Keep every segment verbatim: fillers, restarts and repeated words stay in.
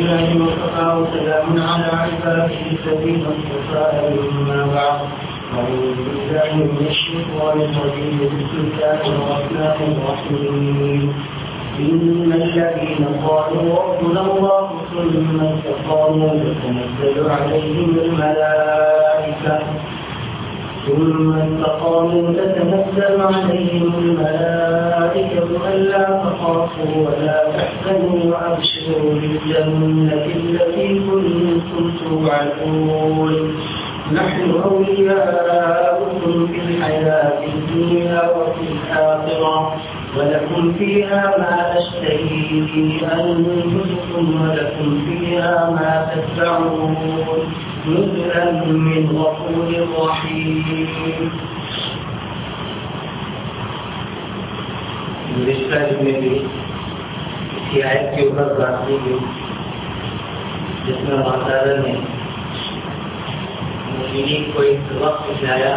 لله وكفى وسلام على عباده الذين اصطفى أما بعد أعوذ بالله من الشيطان الرجيم بسم الله الرحمن الرحيم إن الذين قالوا ربنا الله ثم استقاموا تتنزل عليهم الملائكة ثم استقاموا تتنزل عليهم الملائكة ألا تخافوا ولا تحزنوا وأبشروا بالجنة التي كنتم توعدون نحن أولياؤكم في الحياة الدنيا وفي الآخرة ولكم فيها ما تشتهي أنفسكم ولكم فيها ما تدعون نزلا من غفور رحيم. گزشتہ میں بھی اسی آیت کے اوپر بات کی گئی جس میں اللہ تعالیٰ نے مومنین کو ایک وقت دکھایا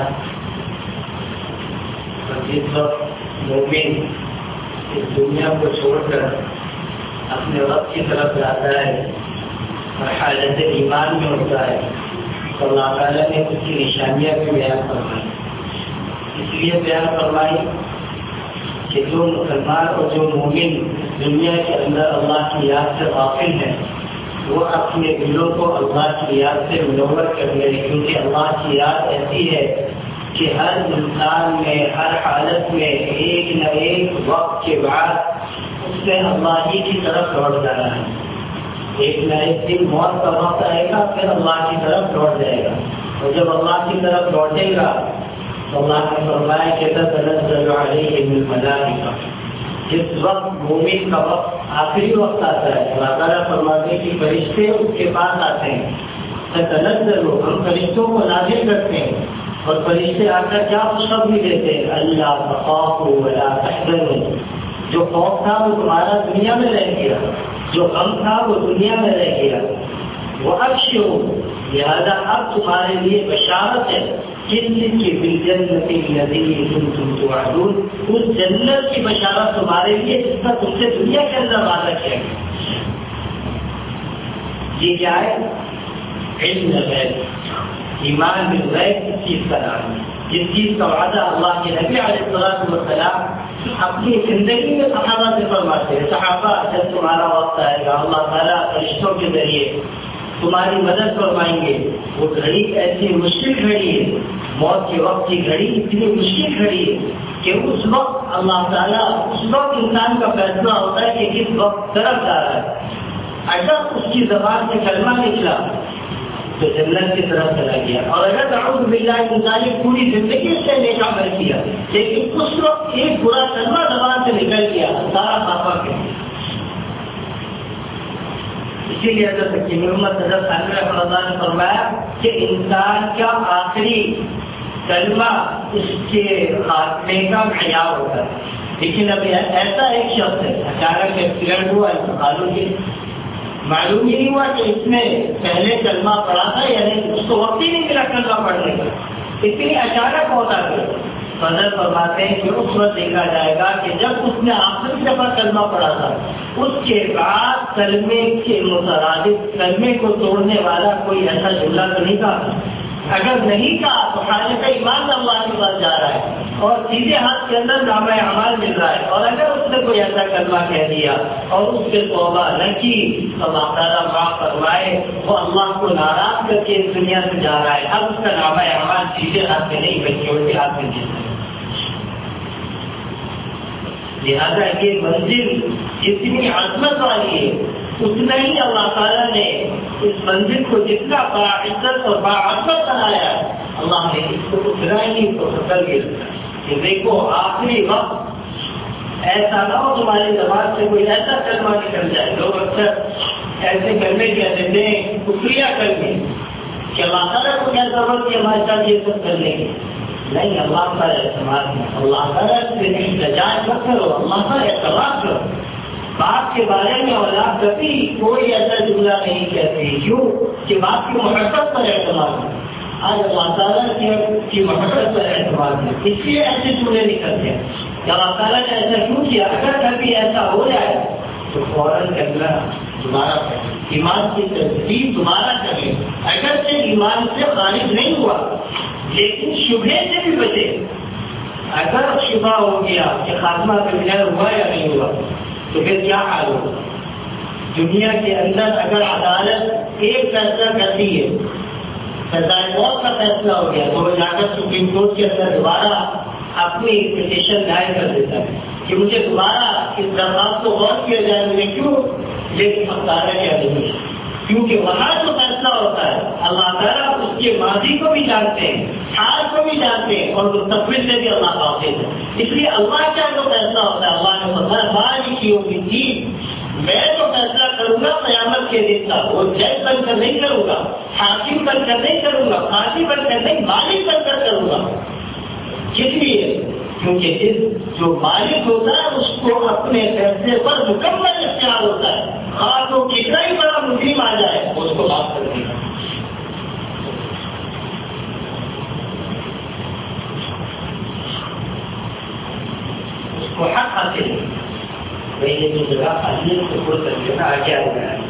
اور جس وقت مومن اس دنیا کو چھوڑ کر اپنے وقت کی طرف جاتا ہے اور حالت ایمان میں ہوتا ہے تو اللہ تعالیٰ نے اس کی نشانیاں بھی بیان فرمائی. اس لیے بیان فرمائی کہ جو مسلمان اور جو مومن دنیا کے اندر اللہ کی یاد سے غافل ہے وہ اپنے دلوں کو اللہ کی یاد سے منور کر لے, کیونکہ اللہ کی یاد ایسی ہے کہ ہر انسان میں ہر حالت میں ایک نہ ایک وقت کے بعد اس نے اللہ ہی کی طرف لوٹ جانا ہے. ایک نہ ایک دن موت کا وقت آئے گا پھر اللہ کی طرف لوٹ جائے گا اور جب اللہ کی طرف لوٹے گا تو اللہ نے فرمایا کہ تنزل علیہم الملائکہ. جس وقت مومن کا وقت آخری وقت آتا ہے اللہ تعالیٰ فرماتے ہیں کہ فرشتے اس کے پاس آتے ہیں تنزل ہم فرشتوں کو نازل کرتے ہیں اور فرشتے آ کر کیا خوشخبری دیتے ہیں اللہ تخافوا ولا تحزنوا. جو خوف تھا وہ تمہارا دنیا میں رہ گیا, جو غم تھا وہ دنیا میں رہ گیا. وہ ابشروا لہذا اب تمہارے لیے بشارت ہے کس چیز کی بالجنت التي كنتم توعدون, اس جنت کی بشارت تمہارے لیے جس کا تم سے دنیا کے اندر وعدہ کیا گیا. یہ کیا ہے؟ علم الغیب, ایمان بالغیب اس چیز کا نام ہے جس چیز کا وعدہ اللہ کے نبی علیہ الصلوۃ والسلام اپنی زندگی میں صحابہ سے فرماتے ہیں. صحابہ جب تمہارا وقت آئے گا اللہ تعالیٰ فرشتوں کے ذریعے تمہاری مدد فرمائیں گے. وہ گھڑی ایسی مشکل گھڑی ہے, موت کے وقت کی گھڑی اتنی مشکل گھڑی ہے کہ اس وقت اللہ تعالیٰ اس وقت انسان کا فیصلہ ہوتا ہے کہ کس وقت طرف جا رہا ہے. اگر اس کی زبان سے کلمہ نکلا تو جنت کی طرف چلا گیا, اور اگر اعوذ باللہ انسان نے پوری زندگی سے نیک عمل کیا لیکن اس وقت ایک برا کلمہ زبان سے نکل گیا سارا خافہ کر گیا. اسی لیے حضرت حکیم محمد حضرت ثانوی رحمۃ اللہ نے فرمایا کہ انسان کا آخری کلمہ اس کے خاتمے کا معیار ہوتا ہے. لیکن اب ایسا ایک شخص ہے اچانک ایکسیڈنٹ ہوا انتقال ہو گیا, معلوم ہی نہیں ہوا کہ اس نے پہلے کلمہ پڑھا تھا یعنی اس کو وقت ہی نہیں ملا کلمہ پڑھنے کا, اتنی اچانک ہوتا ہے. فضل فرماتے ہیں کہ اس وقت دیکھا جائے گا کہ جب اس نے آخری دفعہ کلمہ پڑھا تھا اس کے بعد کلمے کے مترادف کلمے کو توڑنے والا کوئی ایسا جملہ تو نہیں تھا. اگر نہیں کہا تو حالت ایمان اللہ کے پاس جا رہا ہے اور سیدھے ہاتھ کے اندر نامہ اعمال مل رہا ہے, اور اگر اس نے کوئی ایسا کلمہ کہہ دیا اور اس پہ توبہ نہ کی تو اللہ تعالیٰ معاف فرمائے وہ اللہ کو ناراض کر کے اس دنیا سے جا رہا ہے. اب اس کا نامہ اعمال سیدھے ہاتھ میں نہیں بلکہ الٹے ہاتھ میں جیتا ہے. لہٰذا یہ منزل جتنی عظمت والی ہے اتنا ہی اللہ تعالیٰ نے اس منزل کو جتنا باعزت اور باعظمت بنایا ہے اللہ نے اس کو اتنا ہی تو سفل بھی رکھا ہے کہ دیکھو آخری وقت ایسا نہ ہو تمہاری زبان سے کوئی ایسا کلمہ نکل جائے. لوگ اکثر ایسے کلمے کہتے ہیں کفریہ کلمے کہ اللہ تعالیٰ کو کیا ضرورت ہے ہمارے ساتھ یہ سب کرنے کی. نہیں, اللہ کا اعتماد ہے, اللہ تعالیٰ سے لجاج مت کرو, اللہ کا اعتماد کرو. باپ کے بارے میں اولاد کبھی کوئی ایسا جملہ نہیں کہتی, کیوں کہ باپ کی محبت پر اعتماد ہے. آج اللہ تعالیٰ کی محبت پر اعتماد ہے, اس لیے ایسے جملے نہیں کرتے کہ اللہ تعالیٰ نے ایسا کیوں کیا. اگر کبھی ایسا ہو جائے تو فوراً کرنا دوبارہ کریں، ایمان کی تجدید دوبارہ کریں، اگر سے ایمان سے خارج نہیں ہوا لیکن شبہ سے بھی بچے۔ اگر شبہ ہو گیا کہ خاتمہ کلیئر ہوا یا نہیں ہوا تو پھر کیا حال ہوگا؟ دنیا کے اندر اگر عدالت ایک فیصلہ کرتی ہے، سزائے موت کا فیصلہ ہو گیا، تو وہ جا کر سپریم کورٹ کے اندر دوبارہ اپنی پٹیشن دائر کر دیتا ہے کہ مجھے دوبارہ اس درخواست کو غور کیا جائے، مجھے کیوں یہ حقدار ہے کیا نہیں، کیونکہ وہاں جو فیصلہ ہوتا ہے اللہ تعالیٰ اس کے ماضی کو بھی جانتے ہیں، حال کو بھی جانتے ہیں، اور مستقبل سے بھی اللہ واقف ہے۔ اس لیے اللہ کا جو فیصلہ ہوتا ہے، اللہ نے فرمایا مالک یوم الدین، میں جو فیصلہ کروں گا قیامت کے دن کا، وہ جج بن کر نہیں کروں گا، حاکم بن کر نہیں کروں گا، قاضی بن کر نہیں، مالک بن کر کروں گا۔ کس لیے؟ کیونکہ جس جو مالک ہوتا ہے اس کو اپنے فیصلے پر مکمل اختیار ہوتا ہے، خاص ہو کتنا ہی بڑا مجرم آ جائے اس کو معاف کر دے گا۔ اس کو حق حاصل ہے، بھائی یہ جو جگہ خالی ہے اس کو ترجمہ آ کیا ہو رہا ہے۔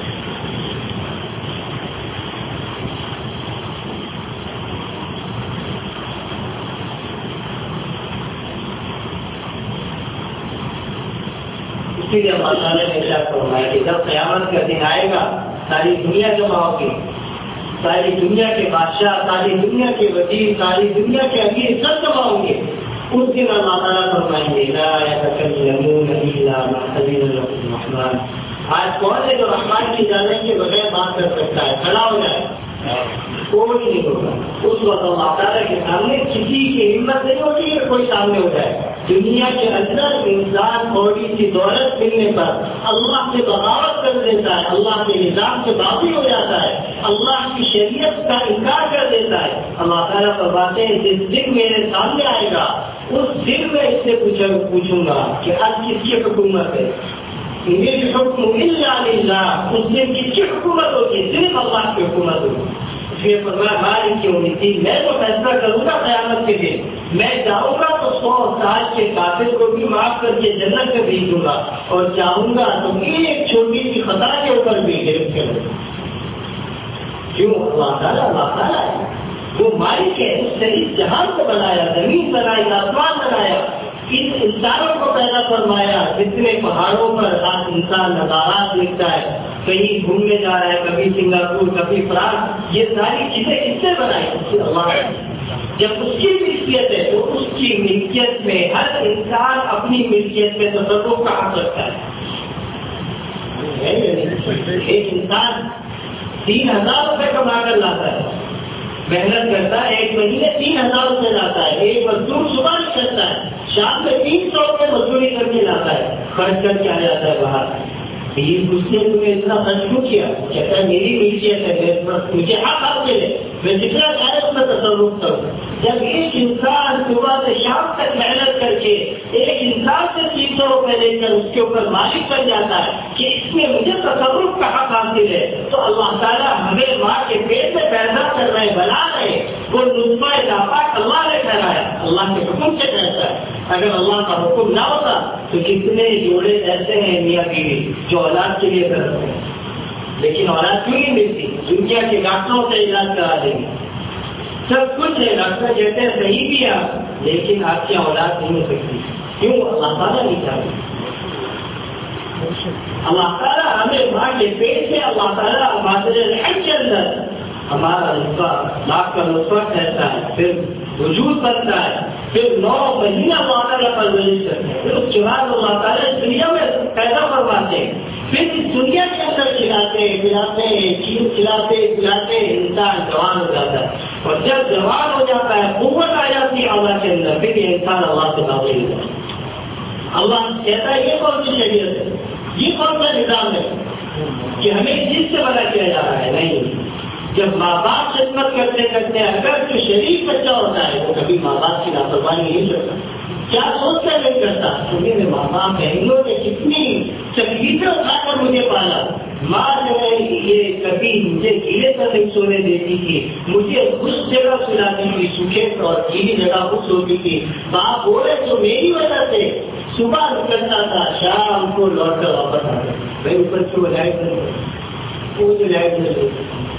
اسی لیے اللہ تعالیٰ نے ارشاد فرمایا کہ جب قیامت کا دن آئے گا، ساری دنیا جمع ہوگی، ساری دنیا کے بادشاہ، ساری دنیا کے وزیر، ساری دنیا کے امیر سب جمع ہوں گے۔ اس دن اللہ تعالیٰ فرمائیں گے لا یتکلمون الا من اذن له الرحمن، آج کون ہے جو رحمان کی اجازت کے بغیر بات کر سکتا ہے؟ کھڑا ہو جائے، کوئی نہیں ہوگا۔ اس وقت اللہ تعالیٰ کے سامنے کسی کی ہمت نہیں ہوتی کہ کوئی سامنے ہو جائے۔ دنیا کے اندر انسان تھوڑی سی دولت ملنے پر اللہ سے بغاوت کر دیتا ہے، اللہ کے نظام سے باغی ہو جاتا ہے، اللہ کی شریعت کا انکار کر دیتا ہے۔ اللہ تعالیٰ فرماتے ہیں جس دن میرے سامنے آئے گا اس دن میں اس سے پوچھوں گا کہ آج کس کی حکومت ہے؟ میری حکم الا للہ، اس دن کس کی حکومت ہوگی؟ صرف اللہ کی حکومت ہوگی۔ اس لیے فرمایا مالک یوم الدین، میں تو فیصلہ کروں گا قیامت کے دن، میں چاہوں گا تو سو سال کے کافر کو بھی معاف کر کے جنت میں بھیج دوں گا، اور چاہوں گا تو ایک چھوٹی سی خطا کے اوپر بھی گرفت کروں گا۔ کیوں؟ اللہ تعالیٰ اللہ تعالیٰ ہے، وہ مالک ہے، اس نے اس جہان کو بنایا، زمین بنائی، آسمان بنایا، ان انسانوں کو پیدا فرمایا، جتنے پہاڑوں پر آج انسان نظارات دیکھتا ہے، کہیں گھومنے جا رہا ہے، کبھی سنگاپور، کبھی فرانس، یہ ساری چیزیں کس سے بنائی؟ اس سے اللہ ہے۔ جب اس کی ملکیت ہے تو اس کی ملکیت میں ہر انسان اپنی ملکیت میں تصرف کا حق رکھتا ہے۔ ایک انسان تین ہزار روپے کما کر لاتا ہے، محنت کرتا ہے، ایک مہینے تین ہزار روپے لاتا ہے، ایک مزدور صبح نکلتا ہے، شام میں تین سو روپے مزدوری کر کے لاتا ہے، خرچ کر کے آ جاتا ہے باہر۔ یہ اس نے تمہیں اتنا خرچ کیوں کیا؟ کہتا ہے میری ملکیت ہے، مجھے حق حاصل ہے، میں جتنا چاہے اس میں تصرف کروں۔ جب ایک انسان صبح سے شام تک محنت کر کے ایک انسان سے تین سو روپے لے کر اس کے اوپر مالک بن جاتا ہے کہ اس میں مجھے تصرف کا حق حاصل ہے، تو اللہ تعالیٰ ہمیں ماں کے پیٹ میں پیدا کر رہے بنا رہے، وہ نطفہ ناپاک اللہ نے ٹھہرایا، اللہ کے حکم سے ٹھہرتا ہے۔ اگر اللہ کا حکم نہ ہوتا تو کتنے جوڑے ایسے ہیں میاں بیوی جو اولاد کے لیے کرتے ہیں، لیکن اولاد کیوں نہیں ملتی؟ دنیا کے ڈاکٹروں سے علاج کرا دیں گے، سب کچھ ہے، ڈاکٹر کہتے ہیں صحیح بھی آپ، لیکن آپ کی اولاد نہیں ہو سکتی۔ کیوں؟ اللہ تعالیٰ نہیں چاہتے۔ اللہ تعالیٰ ہمیں ماں کے پیٹ سے، اللہ تعالیٰ ہمارے رحم کے اندر ہمارا نطفہ لاکھ کا نطفہ ٹھہرتا ہے، پھر وجود بنتا ہے، پھر نو مہینہ اللہ تعالیٰ پرورش کرتے ہیں، پھر اس کے بعد اللہ تعالیٰ اس دنیا میں پیدا فرماتے ہیں، پھر اس دنیا کے اندر کھلاتے کھلاتے چیز کھلاتے کھلاتے انسان جوان ہو جاتا ہے، اور جب جوان ہو جاتا ہے قوت آ جاتی ہے اللہ کے اندر، پھر یہ انسان اللہ سے قابل ہوتا ہے۔ اللہ کہتا ہے یہ کون سی شریعت ہے، یہ کون سا نظام ہے کہ ہمیں جس سے منع کیا جا رہا ہے؟ نہیں، جب ماں باپ خدمت کرتے کرتے اگر جو شریف بچہ ہوتا ہے وہ کبھی ماں باپ کی لاپرواہی نہیں کرتا، کیا سوچ کر نہیں کرتا کہ میرے ماں باپ بہنوں نے کتنی تکلیفیں اٹھا کر مجھے پالا، ماں جو ہے یہ کبھی مجھے گیلے پر نہیں سونے دیتی تھی، مجھے خشک جگہ سلاتی تھی، سوکھے اور گیلی جگہ خشک ہوتی تھی، باپ بولے تو میری وجہ سے صبح نکلتا تھا شام کو لوٹ کر واپس آتا بھائی اوپر سے وہ لائٹ وہ جو لائٹ نہیں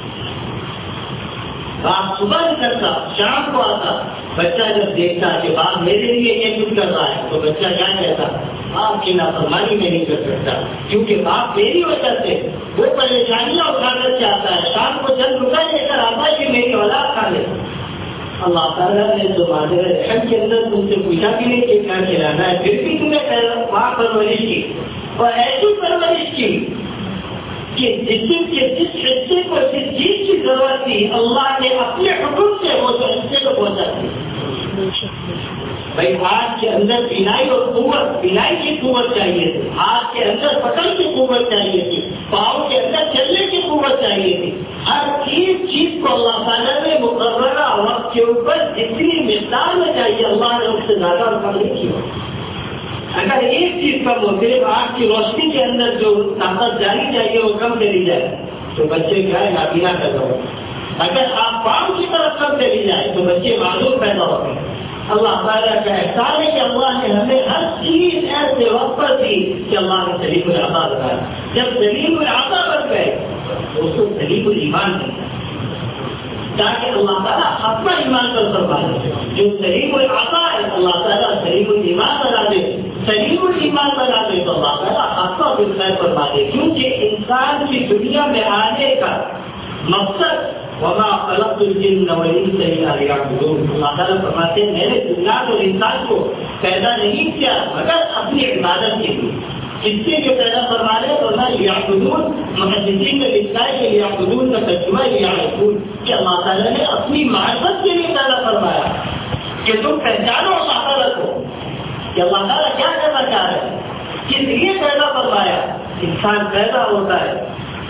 باپ صبح نکلتا شام کو آتا. بچہ جب دیکھتا کہ باپ میرے لیے یہ کچھ کر رہا ہے تو بچہ کیا کہتا باپ کی نافرمانی میں نہیں کر سکتا کیونکہ باپ میری وجہ سے وہ پریشانیاں اٹھا کر کے آتا ہے. شام کو جب رکا لے کر آتا ہے کہ میری اولاد کھا لے. اللہ تعالیٰ نے جو مادر رحم کے اندر تم سے پوچھا بھی نہیں کہ کیا کھلانا ہے پھر بھی تم نے وہاں پرورش کی اور ایسی پرورش کی کہ جسم کے جس حصے کو جس چیز کی ضرورت تھی اللہ نے اپنے حکم سے وہ حصے کو پہنچا دی. بھائی ہاتھ کے اندر بینائی اور قوت بینائی کی قوت چاہیے تھی, ہاتھ کے اندر پکڑ کی قوت چاہیے تھی, پاؤں کے اندر چلنے کی قوت چاہیے تھی. ہر چیز چیز کو اللہ تعالیٰ نے مقررہ وقت کے اوپر جتنی مقدار میں چاہیے اللہ نے اس سے زیادہ کم نہیں کیا. اگر ایک چیز کم ہو صرف آنکھ کی روشنی کے اندر جو طاقت جاری چاہیے وہ کم چلی جائے تو بچے کیا ہے نابینا پیدا ہوتے. اگر آپ پاؤں کی طرف کم چلی جائے تو بچے معلوم پیدا ہوتے ہیں. اللہ تعالیٰ کا احسان ہے کہ اللہ نے ہمیں ہر چیز ایسے وقت پر دی کہ اللہ نے سلیم العطا بتایا. جب سلیم العطا بن گئے تو اس کو سلیم الایمان دیا تاکہ اللہ تعالیٰ اپنا ایمان پر فرمائے. جو سلیم العطا ہے اللہ تعالیٰ سلیم الایمان بنا دے, سلیم الایمان بنا دے تو اللہ تعالیٰ اپنا بالخیر فرما دے. کیونکہ انسان کی دنیا میں آنے کا مقصد وما خلقت الجن والانس الا ليعبدون. اللہ تعالیٰ فرماتے ہیں میں نے جنات اور انسان کو پیدا نہیں کیا مگر اپنی عبادت کے لیے. اس سے جو پیدا فرما رہے تو نہ یعبدون محدثین نے لکھا ہے کہ یعبدون کا ترجمہ یعرفون کہ اللہ تعالیٰ نے اپنی معرفت کے لیے پیدا فرمایا کہ تم پہچانو اللہ تعالیٰ کو کہ اللہ تعالیٰ کیا کرنا چاہ رہے ہیں, کس لیے پیدا فرمایا. انسان پیدا ہوتا ہے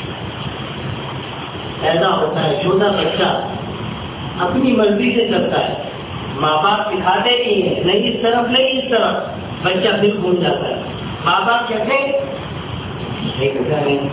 پیدا ہوتا ہے چھوٹا بچہ اپنی مرضی سے چلتا ہے, ماں باپ سکھاتے نہیں ہیں نہیں اس طرف نہیں اس طرف, بچہ پھر بھول جاتا ہے. ماں باپ کہتے نہیں,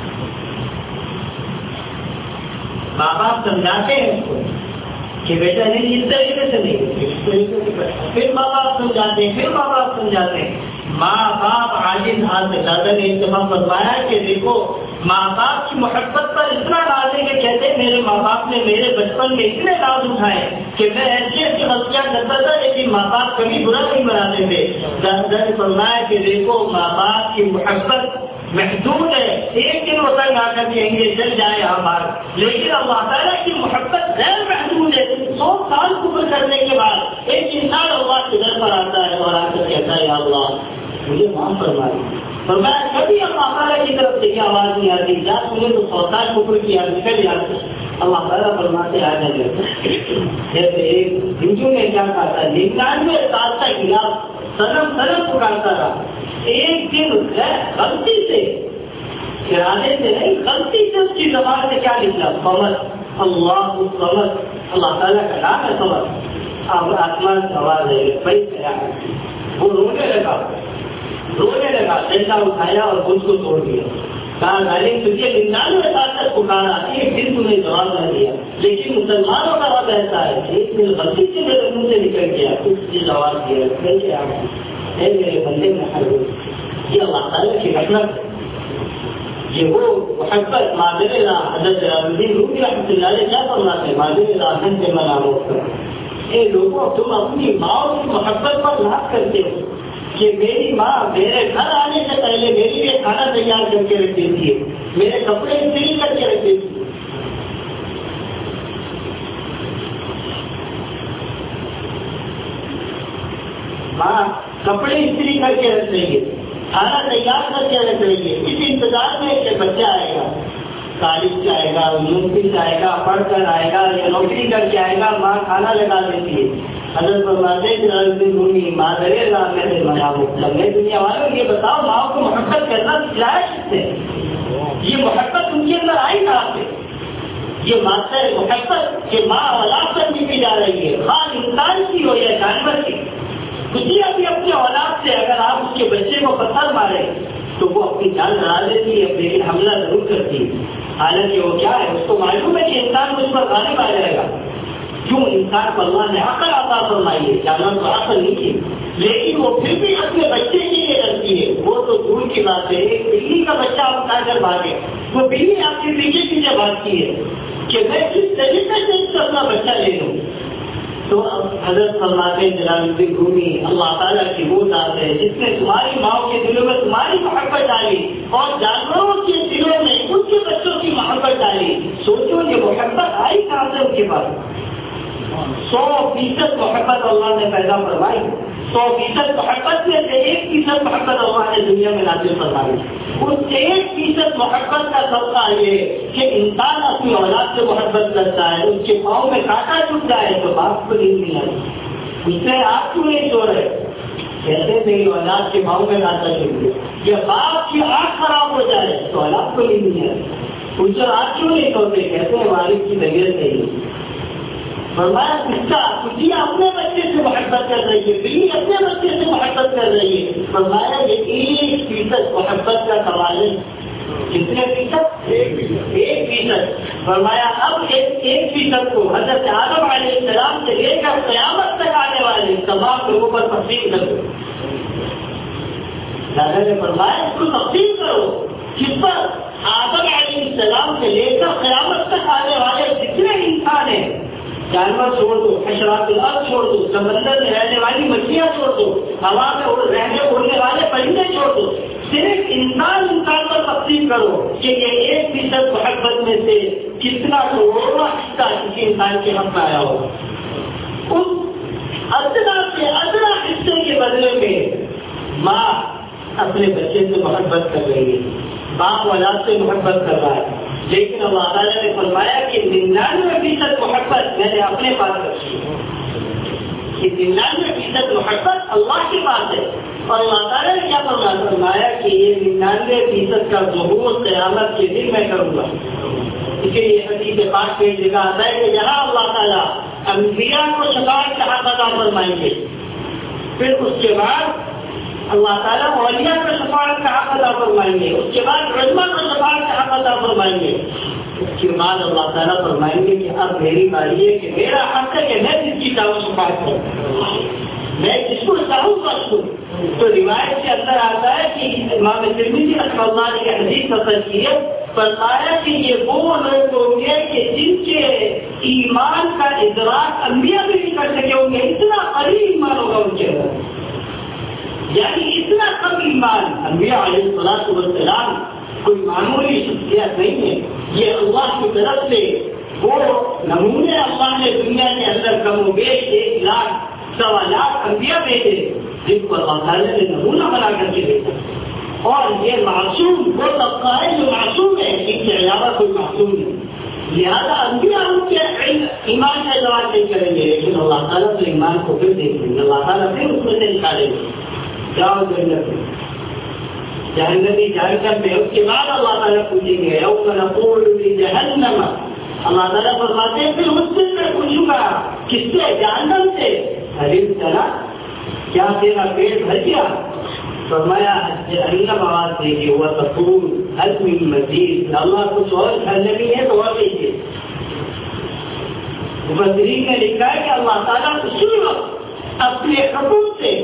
ماں باپ سمجھاتے ہیں اس کو کہ بیٹا نہیں اس طریقے سے نہیں اس طریقے سے, پھر ماں باپ سمجھاتے ہیں پھر ماں باپ سمجھاتے ہیں. ماں باپ عاجز حال سے زیادہ نے اتفاق فرمایا کہ دیکھو ماں باپ کی محبت پر اتنا ناز ہے کہ کہتے ہیں میرے ماں باپ نے میرے بچپن میں اتنے ناز اٹھائے کہ میں ایسی ایسی غلطیاں کرتا تھا لیکن ماں باپ کبھی برا نہیں بناتے تھے. نے فرمایا کہ دیکھو ماں باپ کی محبت محدود ہے, ایک دن وہ تنگ آ کر کہیں گے چل جائے ہمارا, لیکن اللہ تعالیٰ کی محبت غیر محدود ہے. سو سال کفر کرنے کے بعد ایک انسان اللہ کے در پر آتا ہے اور آ کر کہتا ہے یا اللہ مجھے معاف فرمائے. فرمایا کبھی اللہ تعالیٰ کی طرف سے یہ آواز نہیں آتی جا تمہیں تو سو سال کفر کیا نکل جاتے. اللہ تعالیٰ فرماتے آ جائے جیسے ایک ہندو نے کیا کہا تھا ننانوے سال کا خلاف سنم سنم پکارتا رہا, ایک دن غلطی سے ارادے سے نہیں غلطی سے اس کی زبان سے کیا نکلا سمجھ اللہ سمجھ, اللہ تعالیٰ کا نام ہے سمجھ. اب آسمان سے آواز ہے بھائی کیا, وہ رونے لگا رونے لگا ڈنڈا اٹھایا اور اس کو توڑ دیا. کہا غالب تجھے ننانوے سال تک پکارا ایک دن تمہیں جواب نہ دیا, لیکن مسلمانوں کا وقت ایسا ہے ایک دن غلطی سے میرے منہ سے نکل گیا کچھ چیز آواز دیا ہے میرے بندے میں ہر یہ اللہ تعالیٰ کی رحمت ہے. یہ وہ محبت مادر حضرت جلالالدین رومی رحمۃ اللہ علیہ کیا فرماتے ہیں مادر راحت سے منا ہوتا ہے. اے لوگوں تم اپنی ماں کی محبت پر ناز کرتے ہو کہ میری ماں میرے گھر آنے سے پہلے میرے لیے کھانا تیار کر کے رکھ دیتی ہے, میرے کپڑے استری کر کے رکھ دیتی ہے. ماں کپڑے استری کر کے رکھ رہی ہے, کھانا تیار کر کے رکھ رہی ہے, اس انتظار میں کہ بچہ آئے گا, کالج جائے گا, یونیورسٹی جائے گا, پڑھ کر آئے گا یا نوکری کر کے آئے گا, ماں کھانا لگا دیتی ہے. حضرت فرماتے ہیں جلالالدین رومی مادر راحت سے منا ہوتا ہے. دنیا والوں یہ بتاؤ ماں کو محبت کرنا سکھلایا کس سے, یہ محبت ان کے اندر آئی کہاں سے. یہ ماں محبت کہ ماں اولاد پر جیتی جا رہی ہے, خاص انسان کی ہو یا جانور کی. کسی بھی اپنی اولاد سے اگر آپ اس کے بچے کو پتھر مارے تو وہ اپنی جان لڑا دیتی ہے لیکن حملہ ضرور کرتی ہے. حالانکہ وہ کیا ہے اس کو معلوم ہے کہ انسان مجھ پر غالب آ جائے گا, کیوں انسان کو اللہ نے عقل عطا فرمائی ہے، جانور کو عقل نہیں ہے، لیکن وہ پھر بھی اپنے بچے کے لیے ڈرتی ہے. وہ تو دور کی بات ہے، ایک بلی کا بچہ آپ اٹھا کر بھاگے، وہ بلی آپ کے پیچھے پیچھے بھاگتی ہے کہ میں کس طریقے سے اس کا اپنا بچہ لے لوں. تو اب حضرت فرماتے ہیں جلال الدین رومی اللہ تعالیٰ کی وہ ذات ہے جس نے تمہاری ماؤں کے دلوں میں تمہاری محبت ڈالی اور جانوروں کے دلوں میں ان کے بچوں کی محبت ڈالی. سوچو یہ محبت آئی کہاں سے ان کے پاس؟ سو فیصد محبت اللہ نے پیدا فرمائی، سو فیصد محبت میں سے ایک فیصد محبت اللہ نے دنیا میں نازل فرمائی. اس ایک فیصد محبت کا سبقہ یہ کہ انسان اپنی اولاد سے محبت کرتا ہے، اس کے پاؤں میں کانٹا چھپ جائے تو باپ کو نیند نہیں آئی، اس سے آپ کیوں نہیں سو رہے؟ کہتے میری اولاد کے پاؤں میں کانٹا چھپ گیا. یا باپ کی آنکھ خراب ہو جائے تو اولاد کو نیند نہیں آئی، ان سے آپ کیوں نہیں سوتے؟ کہتے ہیں والد کی طبیعت نہیں. فرمایا کتا کتیا اپنے بچے سے محبت کر رہی ہے، بلی اپنے بچے سے محبت کر رہی ہے. فرمایا یہ ایک فیصد محبت کا سوال ہے. کتنے فیصد؟ ایک فیصد. فرمایا اب ایک فیصد کو حضرت آدم علیہ السلام سے لے کر قیامت تک آنے والے تمام لوگوں پر تقسیم کر دو. دادا نے فرمایا اس کو تقسیم کرو. کس پر؟ آدم علیہ السلام سے لے کر قیامت تک آنے والے جتنے انسان ہیں، جانور چھوڑ دو، حشرات الارض چھوڑ دو، سمندر میں رہنے والی مچھلیاں چھوڑ دو، ہوا میں رہنے اڑنے والے پرندے چھوڑ دو، صرف انسان انسان پر تقسیم کرو کہ یہ ایک فیصد محبت میں سے کتنا کروڑواں حصہ کسی انسان کے حق میں آیا ہوگا. اس ادنا سے ادنا حصے کے بدلے میں ماں اپنے بچے سے محبت کر رہی ہے، باپ اولاد سے محبت کر رہا ہے. لیکن اللہ تعالیٰ نے فرمایا کہ ننانوے فیصد محبت میں نے اپنے پاس رکھی ہے، کہ ننانوے فیصد محبت اللہ کے پاس ہے. اور اللہ تعالیٰ نے کیا فرمایا؟ فرمایا کہ یہ ننانوے فیصد کا ظہور قیامت کے دن میں کروں گا. اسی لیے حدیث پاک میں جگہ آتا ہے کہ جہاں اللہ تعالیٰ انبیاء کو شفاعت کا حق عطا فرمائیں گے، پھر اس کے بعد اللہ تعالیٰ اولیاء کو شفاعت کا حق عطا فرمائیں گے، اس کے بعد علماء کو شفاعت کا حق عطا فرمائیں گے، اس کے بعد اللہ تعالیٰ فرمائیں گے کہ اب میری باری ہے کہ میرا حق ہے کہ میں جس کی چاہوں شفاعت کروں، میں جس کو چاہوں بخش دوں. تو روایت کے اندر آتا ہے کہ امام ترمذی رحمہ اللہ نے یہ حدیث نقل کی ہے، فرمایا کہ یہ وہ لوگ ہوں گے کہ جن کے ایمان کا ادراک انبیاء بھی نہیں کر سکے ہوں گے، اتنا قریب ایمان ہوگا ان کے اندر. یعنی اتنا کم ایمان. انبیاء علیہ الصلوۃ والسلام کوئی معمولی شخصیت نہیں ہے، یہ اللہ کی طرف سے وہ نمونے اللہ نے دنیا کے اندر کم و بیش ایک لاکھ سوا لاکھ انبیاء بھیجے جن کو اللہ تعالیٰ نے نمونہ بنا کر کے بھیجا. اور یہ معصوم وہ طبقہ ہے جو معصوم ہے، ان کے علاوہ کوئی معصوم نہیں. لہٰذا انبیاء ان کے ایمان کا اعتراض نہیں کریں گے، لیکن اللہ تعالیٰ تو ایمان کو پھر دیکھیں گے، اللہ تعالیٰ پھر اس میں سے نکالیں گے. جاؤ جنت میں، جہنمی جہنم میں. اس کے بعد اللہ تعالیٰ پوچھیں گے یوم نقول لجہنم، اللہ تعالیٰ فرماتے ہیں پھر اس دن میں پوچھوں گا کس سے؟ جہنم سے. حلیم چلا، کیا تیرا پیٹ بھر گیا؟ فرمایا جہنم آواز دے گی وہ تقول حل من مزید، اللہ کچھ اور جہنمی ہے تو اور دیجیے. مفسرین نے لکھا ہے کہ اللہ تعالیٰ اسی وقت اپنے حکم سے،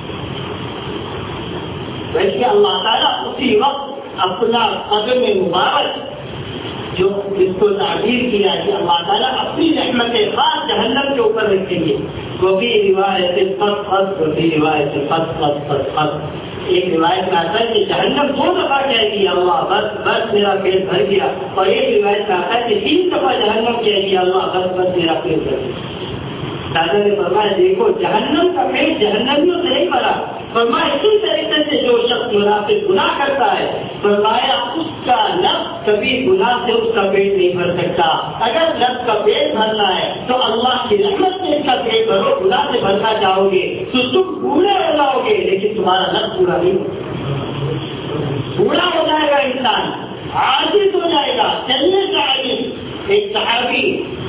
ویسے اللہ تعالیٰ اسی وقت اپنا قدم مبارک جو اس کو تعبیر کیا کہ اللہ تعالیٰ اپنی رحمت خاص جہنم کے اوپر رکھیں گے. وہ بھی روایت فت فت، وہ بھی روایت فت فت فت فت. ایک روایت میں آتا ہے کہ جہنم دو دفعہ کہے گی اللہ بس بس میرا پیٹ بھر گیا، اور ایک روایت میں آتا ہے کہ تین دفعہ جہنم کہے گی اللہ بس بس میرا پیٹ بھر گیا. دادا نے فرمایا دیکھو جہنم کا پیٹ جہنمیوں سے نہیں بھرا. فرمایا اسی طریقے سے جو شخص منافق گناہ کرتا ہے، فرمایا اس کا لفظ کبھی گناہ سے اس کا پیٹ نہیں بھر سکتا. اگر لفظ کا پیٹ بھرنا ہے تو اللہ کی رحمت سے اس کا پیٹ بھرو. گناہ سے بھرنا چاہو گے تو تم بوڑھے ہو جاؤ گے، لیکن تمہارا لفظ پورا نہیں ہوگا. بوڑھا ہو جائے گا انسان، عاجز ہو جائے گا، چلنے کا عاجز. ایک صحابی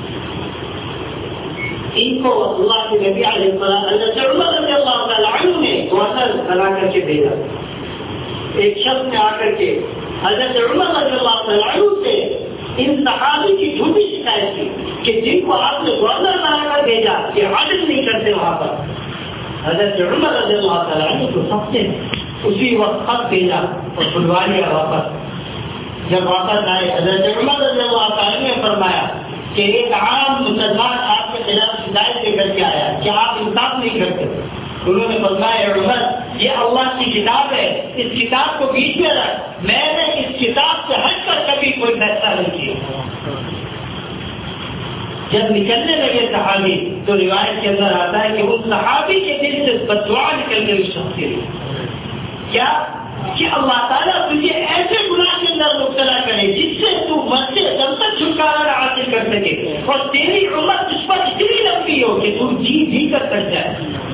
ان کو اللہ کے نبی علیہ السلام حضرت عمر رضی اللہ تعالیٰ عنہ نے گورنر بنا کر کے بھیجا. ایک شخص نے آ کر کے حضرت عمر رضی اللہ تعالیٰ عنہ سے ان صحابی کی جھوٹی شکایت کی کہ جن کو آپ نے گورنر بنا کر بھیجا کہ عدل نہیں کرتے وہاں پر، حضرت عمر رضی اللہ تعالیٰ عنہ کو سب سے اسی وقت خط بھیجا اور بلوا لیا واپس. جب واپس آئے حضرت عمر رضی اللہ تعالیٰ نے فرمایا کہ ایک عام مسلمان آپ کے خلاف شکایت لے کر کے آیا کہ آپ انصاف نہیں کرتے. انہوں نے فرمایا عمر یہ اللہ کی کتاب ہے، اس کتاب کو بیچ میں رکھ، میں نے اس کتاب سے ہٹ کر کبھی کوئی فیصلہ نہیں کیا. جب نکلنے لگے صحابی تو روایت کے اندر آتا ہے کہ اس صحابی کے دل سے بددعا نکل کے اس شخص کے لیے کیا کہ اللہ تعالیٰ تجھے ایسے گناہ کے اندر مبتلا کرے جس سے تو مرتے دم تک چھٹکارا حاصل کر سکے اور تیری عمر اس پر اتنی لمبی ہو کہ تو جی جی کر سک جائے.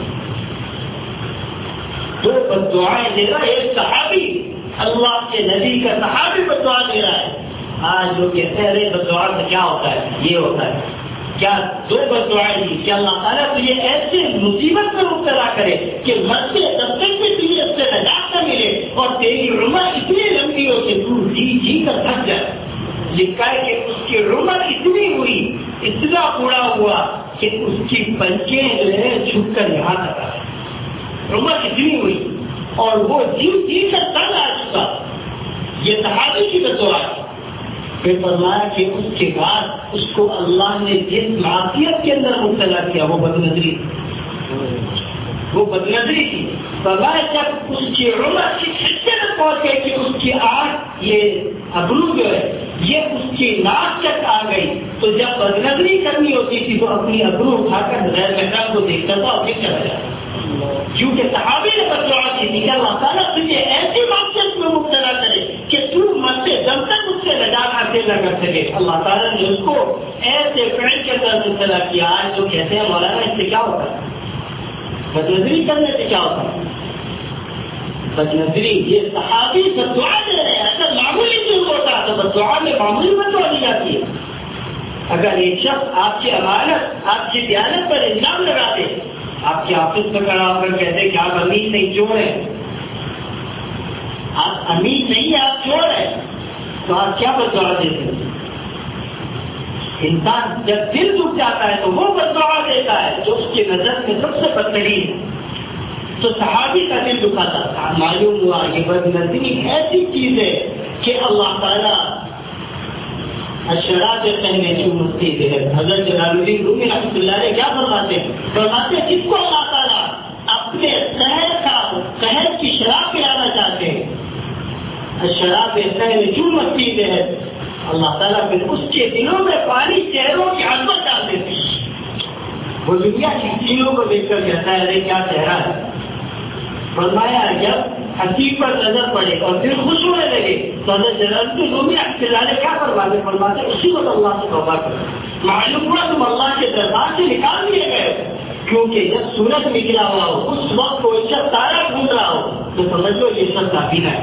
دو بددعائیں دے رہا ہے ایک صحابی، اللہ کے نبی کا صحابی بددعا دے رہا ہے. آج جو کہتے ہیں ارے بددعا سے کیا ہوتا ہے، یہ ہوتا ہے کیا؟ دو بددعائیں دی کہ اللہ تعالیٰ تجھے ایسے مصیبت میں مبتلا کرے کہ مرتے دب تک میں تجھے اس سے نجات نہ ملے اور تیری عمر اتنی لمبی ہو کہ تو جی جی کر تھک جائے. لکھا ہے کہ اس کی عمر اتنی ہوئی، اتنا بوڑھا ہوا کہ اس کی پنچیں جو ہے جھک کر یہاں تک آئے. عمر اتنی ہوئی اور وہ جی جی کر تنگ آ چکا. یہ صحابی کی بددعا ہے. پھر فرمایا کہ اس کے بعد اس کو اللہ نے جس معافیت کے اندر مبتلا کیا وہ بدنظری وہ بدنظری تھی. فرمایا جب اس کی عمر اس حصے میں پہنچ گئی کہ اس کی آنکھ یہ ابرو جو ہے یہ اس کی ناک تک آ گئی تو جب بدنظری کرنی ہوتی تھی تو اپنی ابرو اٹھا کر غیر محرم کو دیکھتا تھا اور پھر چلا جاتا. کیونکہ صحابی نے بددعا کی تھی کہ اللہ تعالیٰ تجھے ایسی معصیت میں مبتلا کرے کہ تو مرتے دم تک اس سے نجات حاصل نہ کر سکے. اللہ تعالیٰ نے اس کو ایسے فعل کے اندر مبتلا کیا. آج جو کہتے ہیں مولانا اس سے کیا ہوتا ہے، بدنظری کرنے سے کیا ہوتا ہے؟ بدنظری یہ صحابی بددعا دے رہے ہیں. اگر معمولی چیز ہوتا تو بددعا میں معمولی بددعا دی جاتی ہے. اگر ایک شخص آپ کی امانت آپ کی دیانت پر الزام لگا دے، آپ کے آفس میں کھڑا ہو کر کہتے کہ آپ امین نہیں چور ہیں، آپ امین نہیں آپ چور ہیں، تو آپ کیا بددعا دیتے ہیں؟ انسان جب دل دکھ جاتا ہے تو وہ بددعا دیتا ہے جو اس کی نظر میں سب سے بدترین ہے. تو صحابی کا دل دکھا تھا. معلوم ہوا کہ بدنظری ایسی چیز ہے کہ اللہ تعالیٰ اشراب کہنے کی مستی ہے. حضرت جلال الدین رومی رحمۃ اللہ علیہ کیا فرماتے ہیں؟ فرماتے ہیں جس کو اللہ تعالیٰ اپنے قہر کا قہر کی شراب پلانا چاہتے ہیں، اشراب کہنے کی مستی ہے، اللہ تعالیٰ پھر اس کے دلوں میں پانی چہروں کی عظمت ڈال دیتی ہے. وہ دنیا کی چیزوں کو دیکھ کر کہتا ہے ارے کیا چہرہ ہے. فرمایا جب حقیقت پر نظر پڑے اور دل خوش ہونے لگے تو حضرت جلال الدین رومی رحمۃ اللہ کیا فرماتے فرماتے اسی وقت اللہ سے توبہ کرو. معلوم ہوا تم اللہ کے دربار سے نکال دیے گئے. کیونکہ جب سورج نکلا ہوا ہو اس وقت کوئی شخص تارا ڈھونڈ رہا ہو تو سمجھ لو یہ شخص کافی ہے.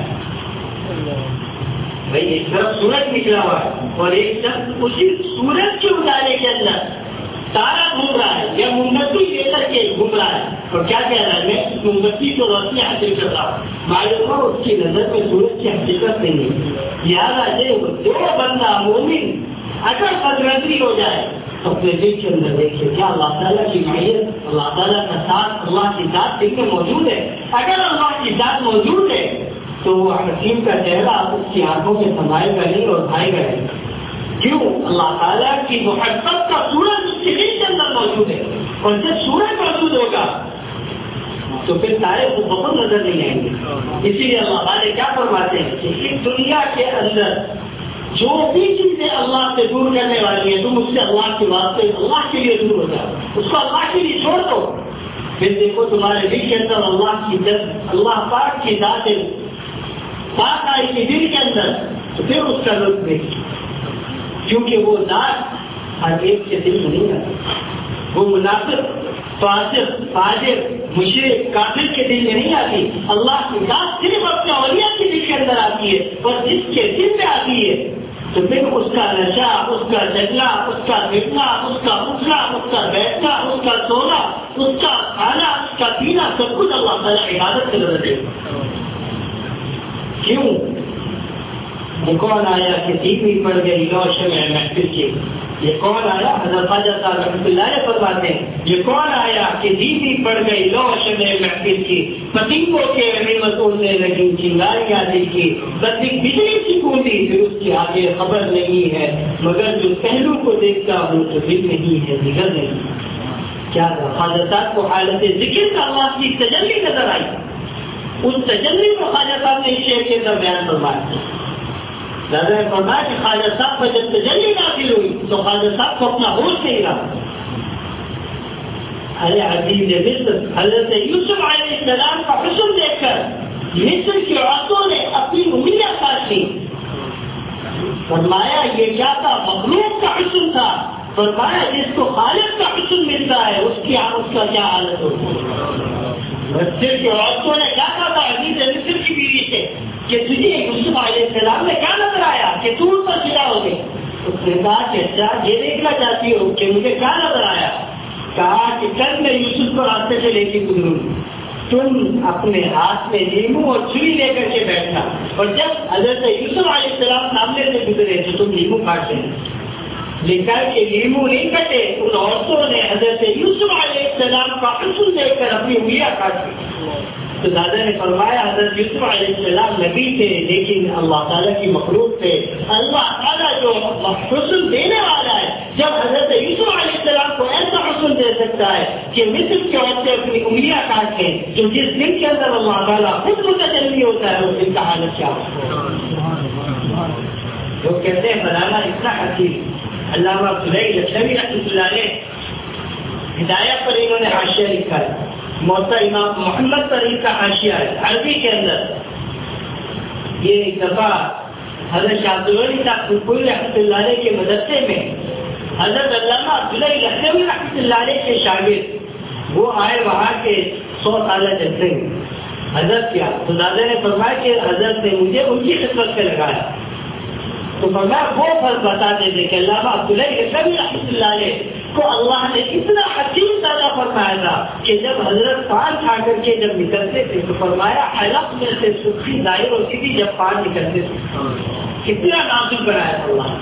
بھائی ایک طرف سورج نکلا ہوا ہے اور ایک شخص اسی سورج کے اجالے کے اندر تارا گھوم رہا ہے یا موم بتی لے کر کے گھوم رہا ہے اور کیا کہہ رہا ہے میں موم بتی کو روشنی حاصل کر رہا ہوں. معلوم ہو اس کی نظر میں سورج کی حقیقت نہیں ہے. لہٰذا جو بندہ مومن اگر بدنظری ہو جائے تو اپنے دل کے اندر دیکھے کیا اللہ تعالیٰ کی معیت اللہ تعالیٰ کا ساتھ اللہ کی ذات دل میں موجود ہے. اگر اللہ کی ذات موجود ہے تو وہ حکیم کا چہرہ اس کی آنکھوں میں سمائے گا نہیں اور بھائی گا نہیں. کیوں؟ اللہ تعالیٰ کی محبت کا سورج اس کے دل کے اندر موجود ہے اور جب سورج موجود ہوگا تو پھر تارے کو بہت نظر نہیں آئیں گے. اسی لیے اللہ تعالیٰ کیا فرماتے ہیں کہ اس دنیا کے اندر جو بھی چیزیں اللہ سے دور کرنے والی ہیں تم اس سے اللہ کے واسطے اللہ کے لیے دور ہو جاؤ، اس کو اللہ کے لیے چھوڑ دو. پھر دیکھو تمہارے دل کے اندر اللہ کی جب اللہ پاک کی ذات پاک آئی کی دل کے اندر تو پھر اس کا لطف دیکھیے. کیونکہ وہ ذات ہر ایک کے دل میں نہیں آتی. وہ منافق فاسق فاجر مشرک کافر کے دل میں نہیں آتی. اللہ کی ذات صرف اپنے اولیاء کے دل کے اندر آتی ہے اور جس کے دل میں آتی ہے تو پھر اس کا نشہ اس کا جگنا اس کا پھرنا اس کا اٹھنا اس کا بیٹھنا اس کا سونا اس کا کھانا اس کا پینا سب کچھ اللہ تعالیٰ عبادت کے نظر دے. کیوں؟ کون آیا کہ ٹی وی پڑ گئی روشن ہے محفل کی یہ کون آیا؟ حضرت خواجہ صاحب رحمۃ اللہ علیہ فرماتے ہیں یہ کون آیا کہ دیوی پڑ گئی لو شمع محفل کی، پتنگوں کے رحمت اڑنے لگی چنگاریاں دل کی، بس ایک بجلی کی بوندی پھر اس کی آگے خبر نہیں ہے، مگر جو پہلو کو دیکھتا ہوں تو دل نہیں ہے جگر نہیں۔ کیا خواجہ صاحب کو حالت ذکر کا اللہ کی تجلی نظر آئی، اس تجلی کو خواجہ صاحب نے شعر کے اندر بیان فرمایا۔ دادا نے فرمایا کہ خواجہ صاحب پر جب تجلی نازل ہوئی تو خواجہ صاحب کو اپنا ہوش نہیں رہا۔ ارے عزیز مصر حضرت یوسف علیہ السلام کا حسن دیکھ کر مصر کی عورتوں نے اپنی انگلیاں کاٹی۔ فرمایا یہ کیا تھا؟ مخلوق کا حسن تھا۔ فرمایا جس کو خالق کا حسن ملتا ہے اس کی اس کا کیا حالت ہوتی ہے؟ مصر کی عورتوں نے کیا کہا تھا عزیز مصر کی بیوی سے کہ تجھے یوسف علیہ السلام نے کیا نظر آیا کہ تو ان پر فدا ہو گئی؟ اس نے کہا کہ اچھا یہ دیکھنا چاہتی ہو کہ مجھے کیا نظر آیا؟ کہا کہ کل میں یوسف کو راستے سے لے کے گزروں، تم اپنے ہاتھ میں لیمو اور چھری لے کر کے بیٹھنا، اور جب حضرت یوسف علیہ السلام سامنے سے گزرے تو تم لیمو کاٹ لیں۔ لکھا ہے کہ لیمو نہیں کٹے، ان عورتوں نے حضرت یوسف علیہ السلام کا حسن دیکھ کر اپنی انگلیاں کاٹ لی۔ تو دادا نے فرمایا حضرت یوسف علیہ السلام نبی تھے لیکن اللہ تعالیٰ کی مخلوق تھے۔ اللہ تعالیٰ جو حسن دینے والا ہے، جب حضرت یوسف علیہ السلام کو ایسا حسن دے سکتا ہے کہ مصر کی عورتیں اپنی انگلیاں کاٹ کے، جو جس دن کے اندر اللہ تعالیٰ خود متجلی ہوتا ہے اس دن کا حالت کیا ہوتا ہے؟ لوگ کہتے ہیں بنانا اتنا حسین۔ علامہ سلیح لکھنوی رحمۃ اللہ علیہ ہدایت پر انہوں نے حاشیہ لکھا ہے، موتا امام محمد پر ان کا حاشیہ ہے عربی کے اندر۔ یہ ایک دفعہ حضرت شاہ عبدالولی صاحب پھلپوری رحمۃ اللہ علیہ کے مدرسے میں حضرت علامہ عبداللہ لکھنوی رحمۃ اللہ علیہ کے شاگرد وہ آئے وہاں کے سو سالہ جلسے میں حضرت کیا تو دادا نے فرمایا کہ حضرت نے مجھے ان کی خدمت سے لگایا، تو فرمایا وہ فرق بتاتے تھے کہ علامہ عبداللہ لکھنوی رحمۃ اللہ علیہ کو اللہ نے اتنا حکیم پیدا فرمایا تھا کہ جب حضرت پان کھا کر کے جب نکلتے تھے تو فرمایا حلق میں سے سرخی ظاہر ہوتی تھی جب پان نکلتے تھے۔ کتنا نازک بنایا تھا اللہ،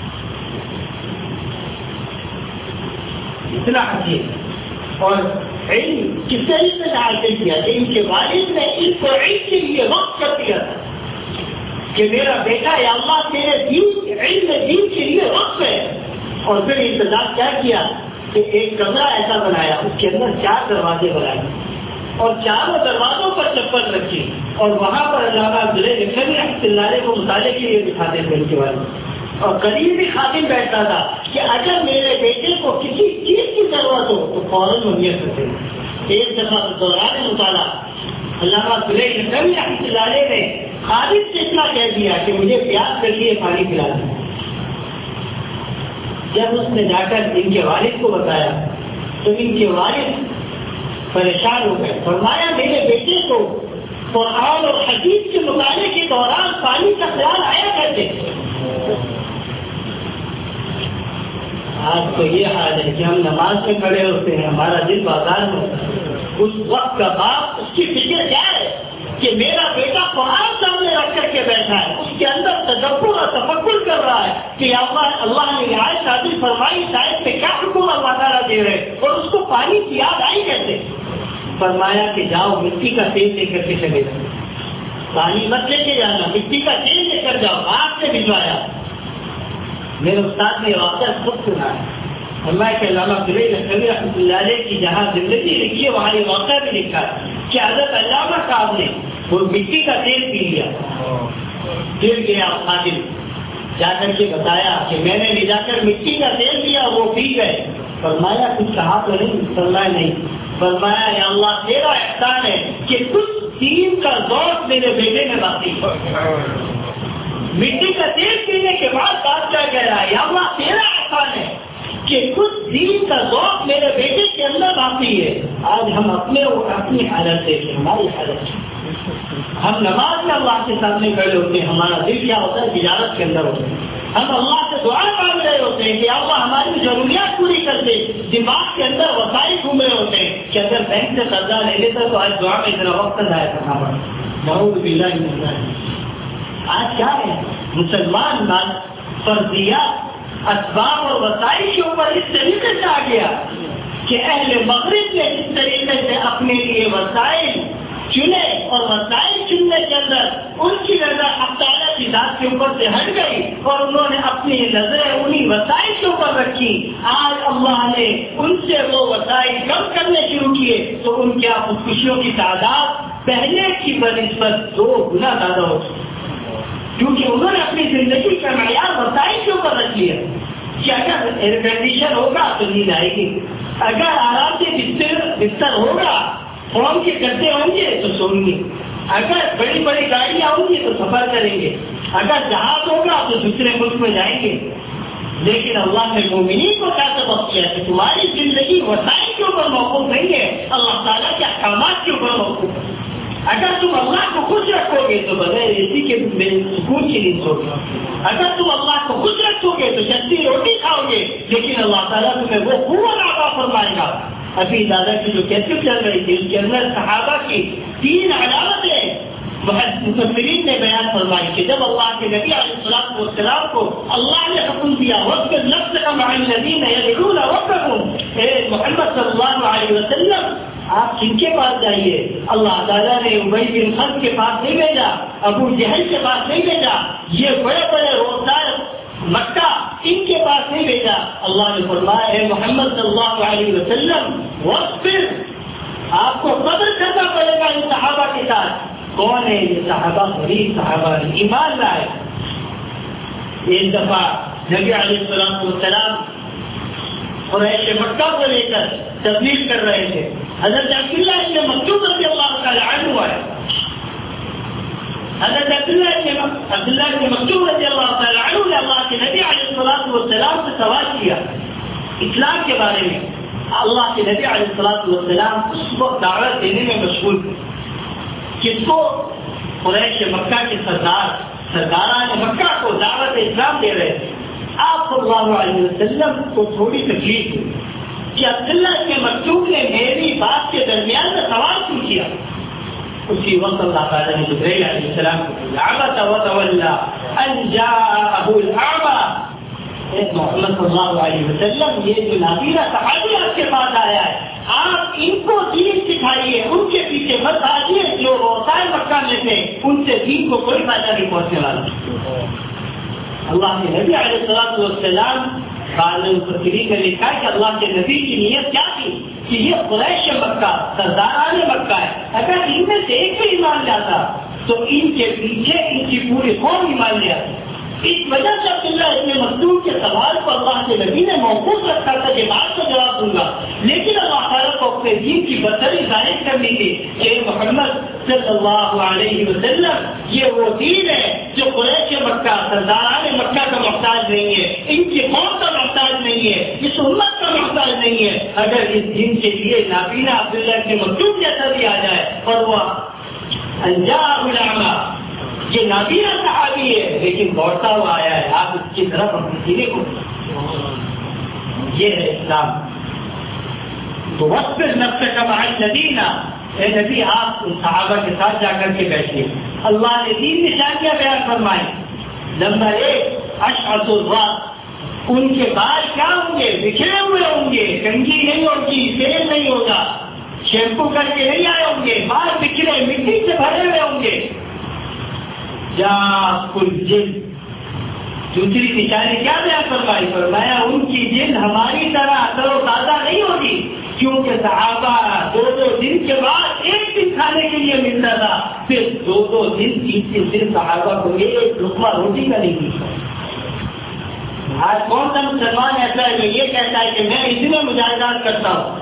اتنا حکیم۔ اور علم کس طریقے سے حاصل کیا کہ ان کے والد نے اس کو علم کے لیے وقت کر دیا تھا کہ میرا بیٹا یا اللہ تیرے دین علم دین کے لیے وقت ہے۔ اور پھر انتظار کیا کیا کہ ایک کمرہ ایسا بنایا، اس کے اندر چار دروازے بنائے اور چاروں دروازوں پر چپل رکھی، اور وہاں پر علامہ عبداللہ لکھنوی رحمۃ اللہ علیہ کو مطالعے کے لیے دکھاتے تھے ان کے والد، اور قریب بھی خادم بیٹھتا تھا کہ اگر میرے بیٹے کو کسی چیز کی ضرورت ہو تو فوراً مہیا کرتے ہیں۔ ایک دفعہ دوران مطالعہ علامہ عبداللہ لکھنوی رحمۃ اللہ علیہ نے خادم سے اتنا کہہ دیا کہ مجھے پیاس کر لیے پانی پلا دیں۔ جب اس نے جا کر ان کے والد کو بتایا تو ان کے والد پریشان ہو گئے، فرمایا میرے بیٹے کو قرآن اور حدیث کے مطالعے کے دوران پانی کا خیال آیا کرتے۔ آج تو یہ حال ہے کہ ہم نماز میں کھڑے ہوتے ہیں، ہمارا دل بازار میں ہوتا ہے، اس وقت کا باپ اس کی فکر کیا ہے کہ میرا بیٹا قرآن سامنے رکھ کر کے بیٹھا ہے، اس کے اندر تدبر اور تفکر کر رہا ہے کہ اللہ اللہ نے یہ آیت نازل فرمائی، شاید میں کیا حکم اللہ تعالیٰ دے رہے، اور اس کو پانی کی یاد آئی کیسے؟ فرمایا کہ جاؤ مٹی کا تیل لے کر کے چلے جاؤ، پانی مت لے کے جانا، مٹی کا تیل لے کر جاؤ، ہاتھ سے بھجوایا۔ میرے استاد نے واقعہ خود سنا ہے، فرمایا کہ علامہ عبداللہ لکھنوی رحمۃ اللہ علیہ کی جہاں زندگی لکھی ہے وہاں یہ واقعہ بھی لکھا ہے کہ حضرت علامہ صاحب نے وہ مٹی کا تیل پی لیا، گر گیا خادم، جا کر کے بتایا کہ میں نے لے جا کر مٹی کا تیل دیا، وہ پی گئے۔ فرمایا کچھ کہا تو نہیں؟ فرمایا نہیں۔ فرمایا یا اللہ تیرا احسان ہے کہ کچھ دین کا ذوق میرے بیٹے میں باقی ہے۔ مٹی کا تیل پینے کے بعد بات کیا کہہ رہا ہے، یا اللہ تیرا احسان ہے کہ کچھ دین کا ذوق میرے بیٹے کے اندر باقی ہے۔ آج ہم اپنے اور اپنی حالت دیکھیں، ہماری حالت، ہم نماز میں اللہ کے سامنے کھڑے ہوتے ہیں، ہمارا دل کیا ہوتا ہے؟ تجارت کے اندر ہوتا ہے۔ ہم اللہ سے دعا مانگ رہے ہوتے ہیں کہ اللہ ہماری ضروریات پوری کر دے، دماغ کے اندر وسائل گھوم رہے ہوتے ہیں کہ اگر بینک سے قرضہ لے لیتا تو آج دعا میں اتنا وقت ضائع کرنا پڑا۔ نعوذ باللہ من ذلک۔ آج کیا ہے؟ مسلمان فرضیات اسباب اور وسائل کے اوپر اس طریقے سے آ گیا کہ اہل مغرب نے اس طریقے سے اپنے لیے وسائل چنے اور وسائل چننے کے اندر ان کی نظر اللہ تعالیٰ کی ذات کے اوپر سے ہٹ گئی اور انہوں نے اپنی نظریں انہی وسائل کے اوپر رکھی. آج اللہ نے ان سے وہ وسائل کم کرنے شروع کیے تو ان کے خودکشیوں کی تعداد پہلے کی بنسبت دو گنا زیادہ ہو چکی کیونکہ انہوں نے اپنی زندگی کا معیار وسائل کے اوپر رکھ لیا کہ اگر ایئر کنڈیشن ہوگا تو نیند آئے گی, اگر آرام سے بستر بستر ہوگا, فون کے گدے ہوں گے تو سوئیں گے, اگر بڑی بڑی گاڑیاں ہوں گی تو سفر کریں گے, اگر جہاز ہوگا تو دوسرے ملک میں جائیں گے. لیکن اللہ نے مومنین کو کیا سبق کیا کہ تمہاری زندگی وسائل کے اوپر موقوف نہیں ہے, اللہ تعالیٰ کے احکامات کے اوپر موقوف ہے. اگر تم اللہ کو خوش رکھو گے تو بغیر اسی کے سکون کی نیند سو گے, اگر تم اللہ کو خوش رکھو گے تو سستی روٹی کھاؤ گے, لیکن اللہ تعالیٰ تمہیں وہ قوت عطا فرمائے گا. ابھی دادا کی جو کیسے چل رہی تھی اس کے اندر صحابہ کی تین علامتیں مفسرین نے بیان فرمائی کہ جب اللہ کے نبی علیہ الصلوۃ والسلام کو اللہ نے حکم دیا وقت نفس کا مع الذین یدعون ربهم, اے محمد صلی اللہ علیہ وسلم آپ کن کے پاس جائیے, اللہ تعالیٰ نے ابی بن خلف کے پاس نہیں بھیجا, ابو جہل کے پاس نہیں بھیجا, یہ بڑے بڑے روزگار مکہ ان کے پاس نہیں بھیجا. اللہ نے فرمایا ہے محمد صلی اللہ علیہ وسلم واصبر, آپ کو صبر کرنا پڑے گا ان صحابہ کے ساتھ. کون ہے یہ صحابہ؟ غریب صحابہ ایمان لائے. ایک دفعہ نبی علیہ السلام والسلام قریش مکہ کو لے کر تبلیغ کر رہے تھے. حضرت عبداللہ ابن مسعود رضی اللہ تعالی عنہ ہے, حضرت عبداللہ ابن عبداللہ ابن مسعود رضی اللہ تعالی عنہ نے اللہ کے نبی علیہ الصلوۃ والسلام سے سوال کیا اسلام کے بارے میں. اللہ کے نبی علیہ الصلوۃ والسلام اس وقت دعوت دینے میں مشغول تھے. کس کو؟ قریش مکہ کے سردار سرداران مکہ کو دعوت اسلام دے رہے تھے. آپ صلی اللہ علیہ وسلم کو تھوڑی تکلیف ہوئی کہ عبداللہ کے مکتوب نے میری بات کے درمیان میں سوال کیوں کیا. اسی وقت اللہ تعالیٰ نے جبرائیل علیہ السلام کو کہا عبس وتولى ان جاءه الاعمى, محمد صلی اللہ علیہ وسلم یہ جو نابینا صحابی آپ کے پاس آیا ہے آپ ان کو دین سکھائیے, ان کے پیچھے مت آئیے. جو روسائے مکہ میں تھے ان سے دین کو کوئی فائدہ نہیں پہنچنے والا. اللہ کے نبی علیہ الصلوۃ والسلام بعض مفسرین نے لکھا ہے کہ اللہ کے نبی کی نیت کیا تھی کہ یہ قریش مکہ سرداران مکہ ہے, اگر ان میں سے ایک بھی ایمان لاتا تو ان کے پیچھے ان کی پوری قوم ایمان لے آتی. اس وجہ سے عبداللہ ابن مسعود کے سوال کو اللہ کے نبی نے موقوف رکھا تھا کہ بات کا جواب دوں گا, لیکن اللہ تعالیٰ کو اپنے دین کی برتری ظاہر کرنے کی کہ محمد صلی اللہ علیہ وسلم یہ وہ دین ہے جو قریش مکہ سرداران مکہ کا محتاج نہیں ہے, ان کی قوم کا محتاج نہیں ہے, اس امت کا محتاج نہیں ہے. اگر اس دین کے لیے نابینا عبداللہ ابن مسعود جیسا بھی آ جائے اور وہ انجاء العمى, یہ نابینا صحابی ہے لیکن دوڑتا ہوا آیا ہے, آپ اس کی طرف اپنے سینے کو, یہ ہے اسلام. تو وقت نفس کا مع الذین, اے نبی آپ ان صحابہ کے ساتھ جا کر کے بیٹھیے. اللہ نے تین نشانیاں بیان فرمائی. نمبر ایک اشعث الراس, ان کے بال کیا ہوں گے؟ بکھرے ہوئے ہوں گے, کنگھی نہیں ہوگی, تیل نہیں ہوگا, شیمپو کر کے نہیں آئے ہوں گے, بال بکھرے مٹی سے بھرے ہوئے ہوں گے. کل جلد, دوسری نشانی کیا بیان فرمائی؟ فرمایا ان کی جلد ہماری طرح تر و تازہ نہیں ہوگی, کیونکہ صحابہ دو دو دن کے بعد ایک دن کھانے کے لیے ملتا تھا, پھر دو دو دن تین تین دن صحابہ کو ایک لقمہ روٹی کا نہیں ملتا. آج کون سا مسلمان ایسا ہے جو یہ کہتا ہے کہ میں اسی میں مجاہدات کرتا ہوں؟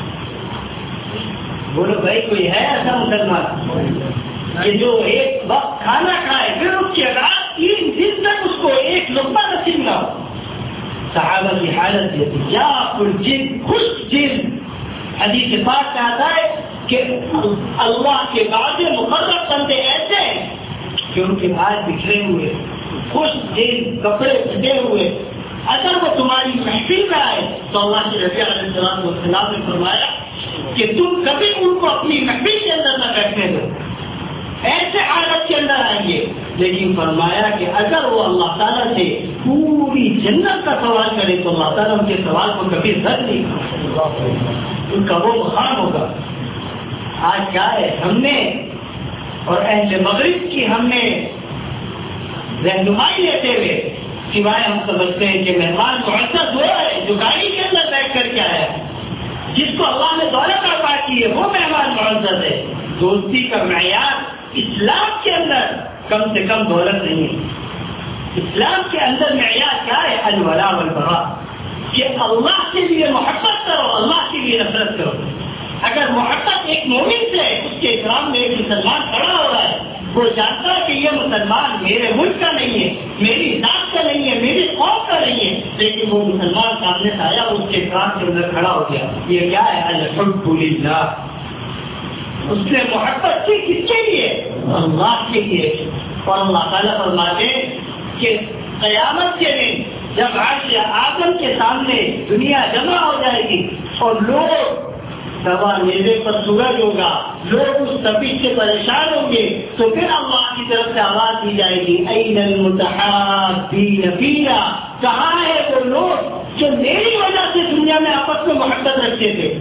بولو بھائی کوئی ہے ایسا مسلمان کہ جو ایک وقت کھانا کھائے پھر اس کے بعد تین دن تک اس کو ایک لقمہ نصیب نہ ہو؟ صحابہ کی حالت یہ تھی. یا پرجلد خوش جلد, حدیث پاک میں آتا ہے کہ اللہ کے بعد مقرب بندے ایسے ہیں کہ ان کے بال بکھرے ہوئے, خوش جلد, کپڑے پھٹے ہوئے, اگر وہ تمہاری محفل میں آئے تو اللہ کے نبی علیہ السلام والسلام نے فرمایا کہ تم کبھی ان کو اپنی محفل کے اندر نہ بیٹھنے دو, ایسے حالت کے اندر آئیں گے. لیکن فرمایا کہ اگر وہ اللہ تعالیٰ سے پوری جنت کا سوال کرے تو اللہ تعالیٰ ان کے سوال کو کبھی رد نہیں کرے، ان کا وہ مقام ہوگا۔ آج کیا ہے، ہم نے اور اہل مغرب کی ہم نے رہنمائی لیتے ہوئے سوائے ہم سمجھتے ہیں کہ مہمان معزز وہ ہے جو گاڑی کے اندر بیٹھ کر کے آیا، جس کو اللہ نے دولت عطا کی ہے وہ مہمان معزز ہے۔ دوستی کا معیار اسلام کے اندر کم سے کم دولت نہیں ہے، اسلام کے اندر معیار کیا ہے؟ الولاء والبراء، کہ اللہ کے لیے محبت کرو، اللہ کے لیے نفرت کرو۔ اگر محبت ایک مومن سے اس کے اکرام میں ایک مسلمان کھڑا ہو رہا ہے، وہ جانتا ہے کہ یہ مسلمان میرے ملک کا نہیں ہے، میری ذات کا نہیں ہے، میری قوم کا نہیں ہے، لیکن وہ مسلمان سامنے سے آیا، اس کے اکرام کے اندر کھڑا ہو گیا، یہ کیا ہے؟ الحب للہ۔ اس نے محبت کی کس کے لیے؟ اللہ کے لیے۔ اور اللہ تعالیٰ فرماتے ہیں کہ قیامت کے دن جب عرش آدم کے سامنے دنیا جمع ہو جائے گی اور لوگ سوا نیزے پر سورج ہوگا، لوگ اس تپش سے پریشان ہوں گے، تو پھر اللہ کی طرف سے آواز دی جائے گی، این المتحابین فیہ، کہاں ہے وہ لوگ جو میری وجہ سے دنیا میں آپس میں محبت رکھتے تھے؟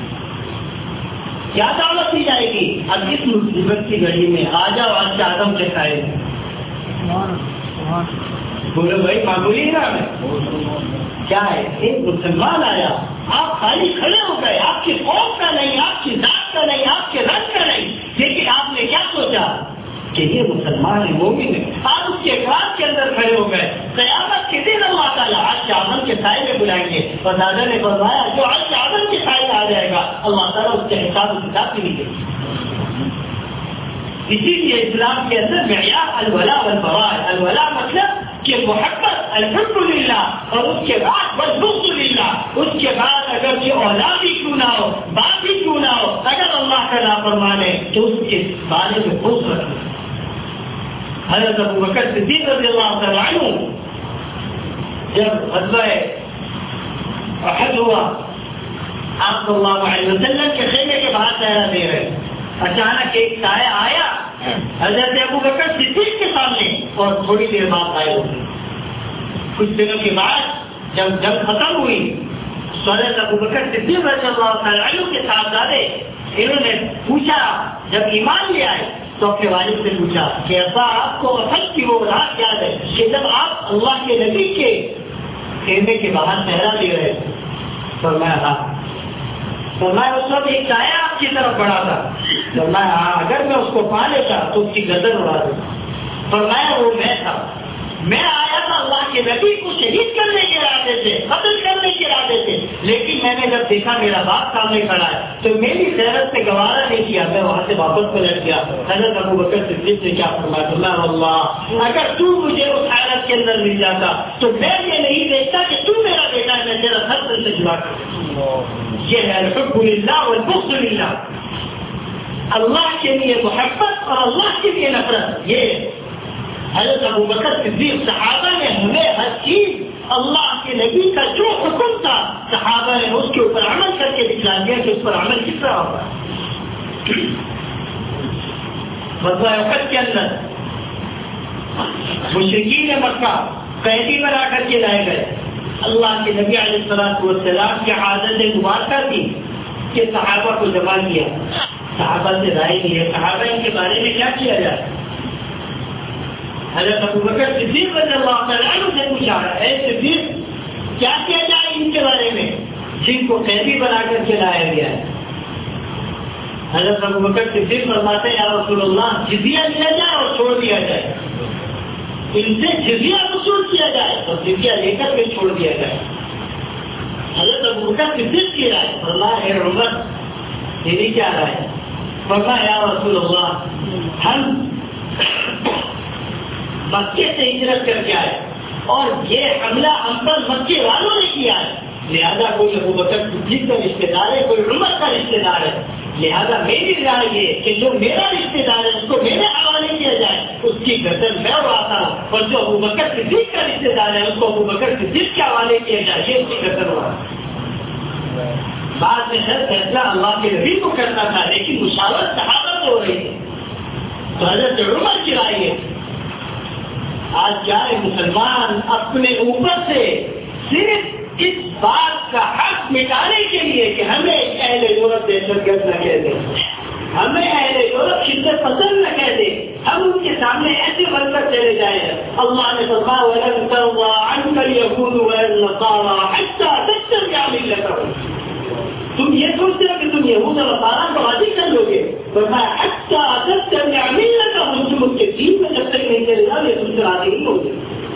کیا دعوت دی جائے گی؟ اب اس مصیبت کی گھڑی میں آ جاؤ عرش آدم کے سائے میں۔ بولو بھائی معمولی نام ہے کیا ہے؟ ایک مسلمان آیا، آپ خالی کھڑے ہو گئے، آپ کی قوم کا نہیں، آپ کی ذات کا نہیں، آپ کے رنگ کا نہیں، لیکن آپ نے کیا سوچا کہ یہ مسلمان ہے، مومن ہے، آپ اس کے اقرار کے اندر کھڑے ہو گئے۔ قیامت کے دن اللہ تعالیٰ عرش آدم کے سائے میں بلائیں گے، اور دادا نے فرمایا جو عرش آدم کے سائے میں آ جائے گا اللہ تعالیٰ اس کے حساب و کتاب بھی نہیں دے گا۔ اسی لیے اسلام کے اندر معیار الولاء والبراء، الولاء مطلب کہ محبت الحب للہ، اور اس کے بعد والبغض للہ، اس کے بعد اگر یہ اولاد ہی کیوں نہ ہو، بات ہی کیوں نہ ہو، اگر اللہ کا نافرمان ہے تو اس کے بارے میں بغض رکھنا۔ حضرت ابو بکر صدیق رضی اللہ تعالیٰ عنہ جب غزوہ احد ہوا، آپ صلی اللہ علیہ وسلم کے خیمے کے باہر پہرا دے رہے، اچانک ایک سایہ آیا حضرت ابو بکر صدیق کے سامنے اور تھوڑی دیر بعد آئے ہوئے۔ کچھ دنوں کے بعد جب جنگ ختم ہوئی تو حضرت ابو بکر صدیق رضی اللہ تعالیٰ عنہ کے صاحبزادے انہوں نے پوچھا، جب ایمان لے آئے تو اپنے والد سے پوچھا کہ ایسا آپ کو احد کی وہ رات یاد ہے کہ جب آپ اللہ کے نبی کے خیمے کے باہر پہرا دے رہے؟ فرمایا ہاں۔ فرمایا اس وقت ایک سایہ آپ کی طرف بڑھا تھا؟ فرمایا ہاں، اگر میں اس کو پا لیتا تو اس کی گردن اڑا دیتا۔ فرمایا وہ میں تھا، میں آیا تھا اللہ کے نبی کو شہید کرنے کے ارادے سے، قتل کرنے کے ارادے سے، لیکن میں نے جب دیکھا میرا باپ سامنے کھڑا ہے تو میری غیرت سے گوارا نہیں کیا، میں وہاں سے واپس پلٹ گیا۔ حضرت ابو بکر صدیق نے کیا فرمایا؟ فرمایا اللہ اگر تو مجھے اس حالت کے اندر مل جاتا تو میں یہ نہیں دیکھتا کہ تو میرا بیٹا ہے، میں تیرا سر سے جڑا کر۔ یہ ہے الحب للہ والبغض للہ، اللہ کے لیے محبت اور اللہ کے لیے نفرت۔ یہ حضرت ابو بکر صدیق صحابہ نے ہمیں ہر چیز اللہ کے نبی کا جو حکم تھا صحابہ نے اس کے اوپر عمل کر کے دکھا دیا کہ اس پر عمل کس طرح ہوگا۔ غزوہ احد کے اندر مشرکین مکہ قیدی بنا کر کے لائے گئے۔ اللہ کے نبی علیہ الصلوۃ والسلام کی عادت مبارکہ تھی کہ صحابہ کو جمع کیا، صحابہ سے رائے لی ہے صحابہ ان کے بارے میں کیا کیا جائے۔ حضرت ابو بکر صدیق رضی اللہ تعالیٰ عنہ سے پوچھا، اے صدیق کیا کیا جائے ان کے بارے میں جن کو قیدی بنا کر کے لایا گیا ہے؟ حضرت ابو بکر صدیق فرماتے ہیں یا رسول اللہ جزیہ لیا جائے اور چھوڑ دیا جائے، ان سے جزیہ وصول کیا جائے اور جزیہ لے کر کے چھوڑ دیا جائے۔ حضرت ابو بکر صدیق کی رائے، فرمایا اے عمر تیری کیا رائے؟ فرمایا یا رسول اللہ ہم مکے سے ہجرت کر کے آئے اور یہ حملہ ہم پر مکے والوں نے کیا ہے، لہذا کوئی ابو بکر صدیق کا رشتے دار ہے، کوئی عمر کا رشتے دار ہے، لہذا میری رائے یہ کہ جو میرا رشتے دار ہے اس کو میرے حوالے کیا جائے، اس کی گردن میں اڑاتا ہوں، اور جو ابو بکر صدیق کا رشتے دار ہے اس کو ابو بکر صدیق کے حوالے کیا جائے، یہ اس کی گردن اڑاتا۔ بعد میں خیر فیصلہ اللہ کے نبی کو کرنا تھا لیکن مشاورت صحابہ سے ہو رہی ہے، تو حضرت عمر کی رائے ہے آج کیا ہے مسلمان اپنے اوپر سے صرف اس بات کا حق مٹانے کے لیے کہ ہمیں اہل یورپ دہشت گرد نہ کہہ دیں، ہمیں اہل یورپ شدت پسند نہ کہہ دیں، ہم ان کے سامنے ایسے بن کر چلے جائیں۔ اللہ نے فرمایا وَلَن تَرْضَىٰ عَنْكَ الْيَهُودُ وَلَا النَّصَارَىٰ حَتَّىٰ تَتَّبِعَ مِلَّتَهُمْ۔ تم یہ سوچتے ہو کہ تم یہود اور نصارہ کو راضی کر لو گے، فرمایا حَتَّىٰ تَتَّبِعَ مِلَّتَهُمْ، تم ان کے دین میں جب تک نہیں چلے جاؤ یہ تم سے راضی نہیں ہوگے۔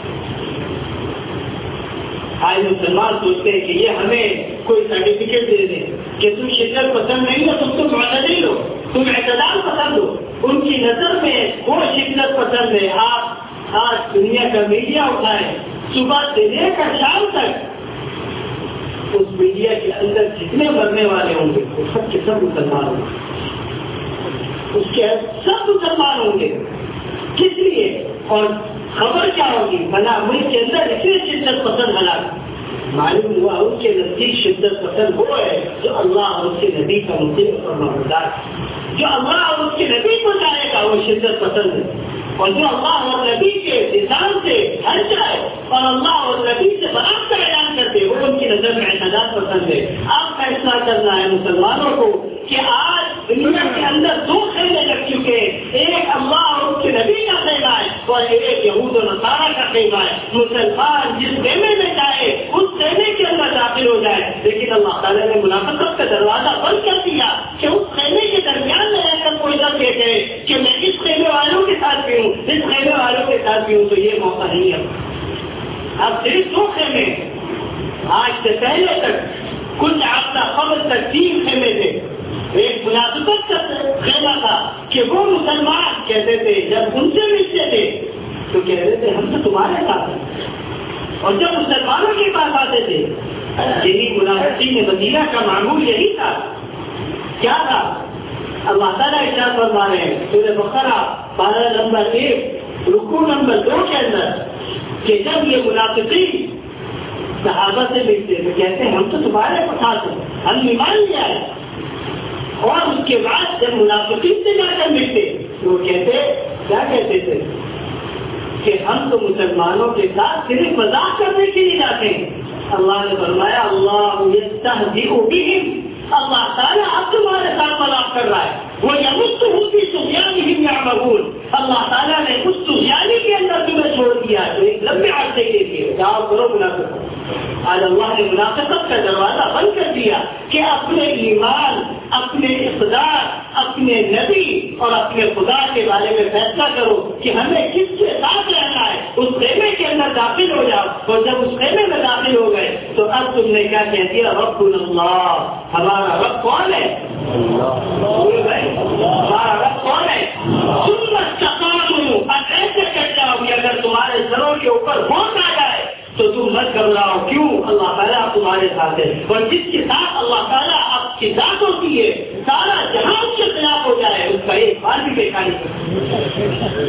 آج مسلمان سوچتے ہیں کہ یہ ہمیں کوئی سرٹیفکیٹ دے دیں کہ تم شدت پسند نہیں ہو، تم تم معتدل ہو، تم اعتدال پسند ہو۔ ان کی نظر میں وہ شدت پسند ہے۔ آپ آج دنیا کا میڈیا اٹھائیں، صبح سے لے کر شام تک اس میڈیا کے اندر جتنے مرنے والے ہوں گے وہ سب کے سب مسلمان ہوں گے، اس کے سب مسلمان ہوں گے۔ کس لیے؟ اور خبر کیا ہوگی؟ بنا ملک کے اندر اتنے شدت پسند ہلاک، معلوم ہوا ان کے نزدیک شدت پسند وہ ہے جو اللہ اور اس کے نبی کا مطیع اور فرمانبردار ہے، جو اللہ اور اس کے نبی کو جائے گا وہ شدت پسند ہے، اور جو اللہ اور نبی کے لسان سے ہٹ جائے اور اللہ اور نبی سے برات کا اعلان کرتے وہ ان کی نظر میں اعتدال پسند ہے۔ اب فیصلہ کرنا ہے مسلمانوں کو کہ آج دنیا کے اندر دو خیمے لگ چکے ہیں، ایک اللہ اور اس کے نبی کا خیمہ ہے اور ایک یہود و نصارہ کا خیمہ ہے۔ مسلمان جس خیمے میں جائے اس خیمے کے اندر داخل ہو جائے، لیکن اللہ تعالیٰ نے منافقت کا دروازہ بند کر دیا کہ اس خیمے کے درمیان میں رہ کر کوئی نہ کہے کہ میں اس خیمے والوں کے ساتھ بھی ہوں، اس خیمے والوں کے ساتھ بھی ہوں، تو یہ موقع نہیں ہے۔ اب صرف دو خیمے، آج سے پہلے تک کچھ ہفتہ قبل تک تین خیمے تھے۔ ایک منافقت کا خیمہ تھا کہ وہ مسلمان کہتے تھے جب ان سے ملتے تھے تو کہتے تھے ہم تو تمہارے ساتھ ہیں، اور جب مسلمانوں کے پاس آتے تھے یہی منافقین مدینہ کا معمول یہی تھا۔ کیا تھا؟ اللہ تعالیٰ ارشاد فرما رہے ہیں سورہ بقرہ پارہ نمبر ایک رکوع نمبر دو کے اندر کہ جب یہ منافقین صحابہ سے ملتے تو کہتے ہیں ہم تو تمہارے ساتھ ہیں، ہم ایمان لیا ہے، اور اس کے بعد جب منافقین سے جا کر ملتے تو وہ کہتے کیا کہتے تھے کہ ہم تو مسلمانوں کے ساتھ صرف مذاق کرنے کے لیے جاتے ہیں۔ اللہ نے فرمایا اللہ یستہزئ بہم، اللہ تعالیٰ اب تمہارے ساتھ مذاق کر رہا ہے، وہ یمسہم فی طغیانہم یعمہون، اللہ تعالیٰ نے اس طغیانی کے اندر تمہیں چھوڑ دیا تو ایک لمبے عرصے کے لیے جاؤ کرو منافقت۔ آج اللہ نے منافقت کا دروازہ بند کر دیا کہ اپنے ایمان، اپنے اقتدار، اپنے نبی اور اپنے خدا کے بارے میں فیصلہ کرو کہ ہمیں کس کے ساتھ رہنا ہے، اس خیمے کے اندر داخل ہو جاؤ، اور جب اس خیمے میں داخل ہو گئے تو اب تم نے کیا کہہ دیا ربنا اللہ، ہمارا رب کون ہے؟ ہمارا رب کون ہے؟ تم استقاموا، اب ایسے کر جاؤ کہ اگر تمہارے سروں کے اوپر موت آ جائے تو تم مت گھبراؤ، کیوں؟ اللہ تعالیٰ تمہارے ساتھ ہے، اور جس کے ساتھ اللہ تعالیٰ آپ کی ذات ہوتی ہے سارا جہاں اس کے خلاف ہو جائے اس کا ایک بار بھی بیکار نہیں۔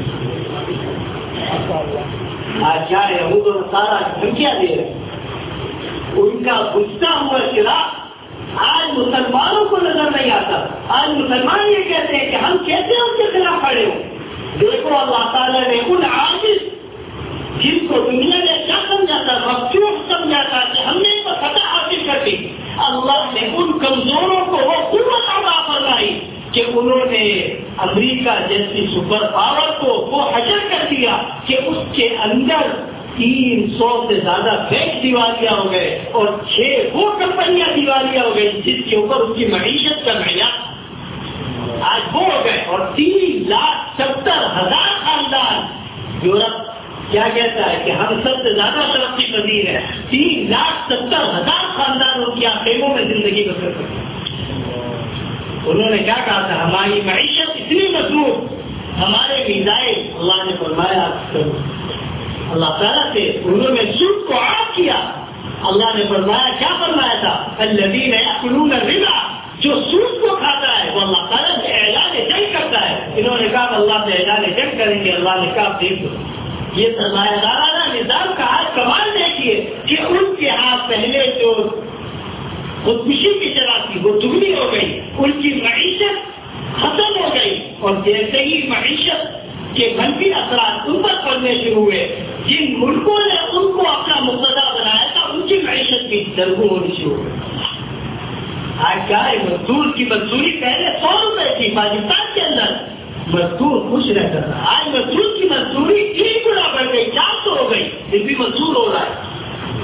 آج کیا یہود و نصارہ دھمکیاں دے رہے، ان کا غصہ ہوا شراک آج مسلمانوں کو نظر نہیں آتا۔ آج مسلمان یہ کہتے ہیں کہ ہم کیسے ان کے خلاف کھڑے ہوں؟ دیکھو اللہ تعالیٰ نے ان عاجز جن کو دنیا نے کیا سمجھا تھا، مفتوح سمجھا تھا کہ ہم نے ان کو فتح حاصل کر دی، اللہ نے ان کمزوروں کو وہ قوت عطا فرمائی کہ انہوں نے امریکہ جیسی سپر پاور کو وہ حجر کر دیا کہ اس کے اندر تین سو سے زیادہ بینک دیوالیاں ہو گئے اور چھ وہ کمپنیاں دیوالیاں ہو گئی جس کے اوپر اس کی معیشت کا معیار آج وہ ہو گئے، اور تین لاکھ ستر ہزار خاندان، یورپ کیا کہتا ہے کہ ہم سب سے زیادہ ترقی پذیر ہے، تین لاکھ ستر ہزار خاندان ان کی خیموں میں زندگی بسر کرتے ہیں۔ انہوں نے کیا کہا تھا ہماری معیشت اتنی مضبوط، ہمارے میزائل، اللہ نے فرمایا اللہ تعالیٰ سے انہوں نے سود کو عام کیا، اللہ نے فرمایا کیا فرمایا تھا الذین یأکلون الربا، جو سود کو کھاتا ہے وہ اللہ تعالیٰ سے اعلان جنگ کرتا ہے۔ انہوں نے کہا اللہ سے اعلان جنگ کریں گے، اللہ نے کہا دیکھ لو یہ سرمایہ دارانہ نظام کا آج کمال دیکھیے کہ ان کے ہاتھ پہلے جو خودکشی کی شرح تھی وہ دگنی ہو گئی، ان کی معیشت ختم ہو گئی، اور جیسے ہی معیشت کہ منفی اثرات ان پر پڑنے شروع ہوئے. جن ملکوں نے ان کو اپنا مقتدا بنایا تھا ان کی معیشت بھی درگو ہونی شروع ہوئی. آج کیا ہے, مزدور کی مزدوری پہلے سو روپئے تھی پاکستان کے اندر, مزدور خوش رہتا تھا. آج مزدور کی مزدوری تین گنا بڑھ گئی, چار سو ہو گئی, پھر بھی مزدور ہو رہا ہے.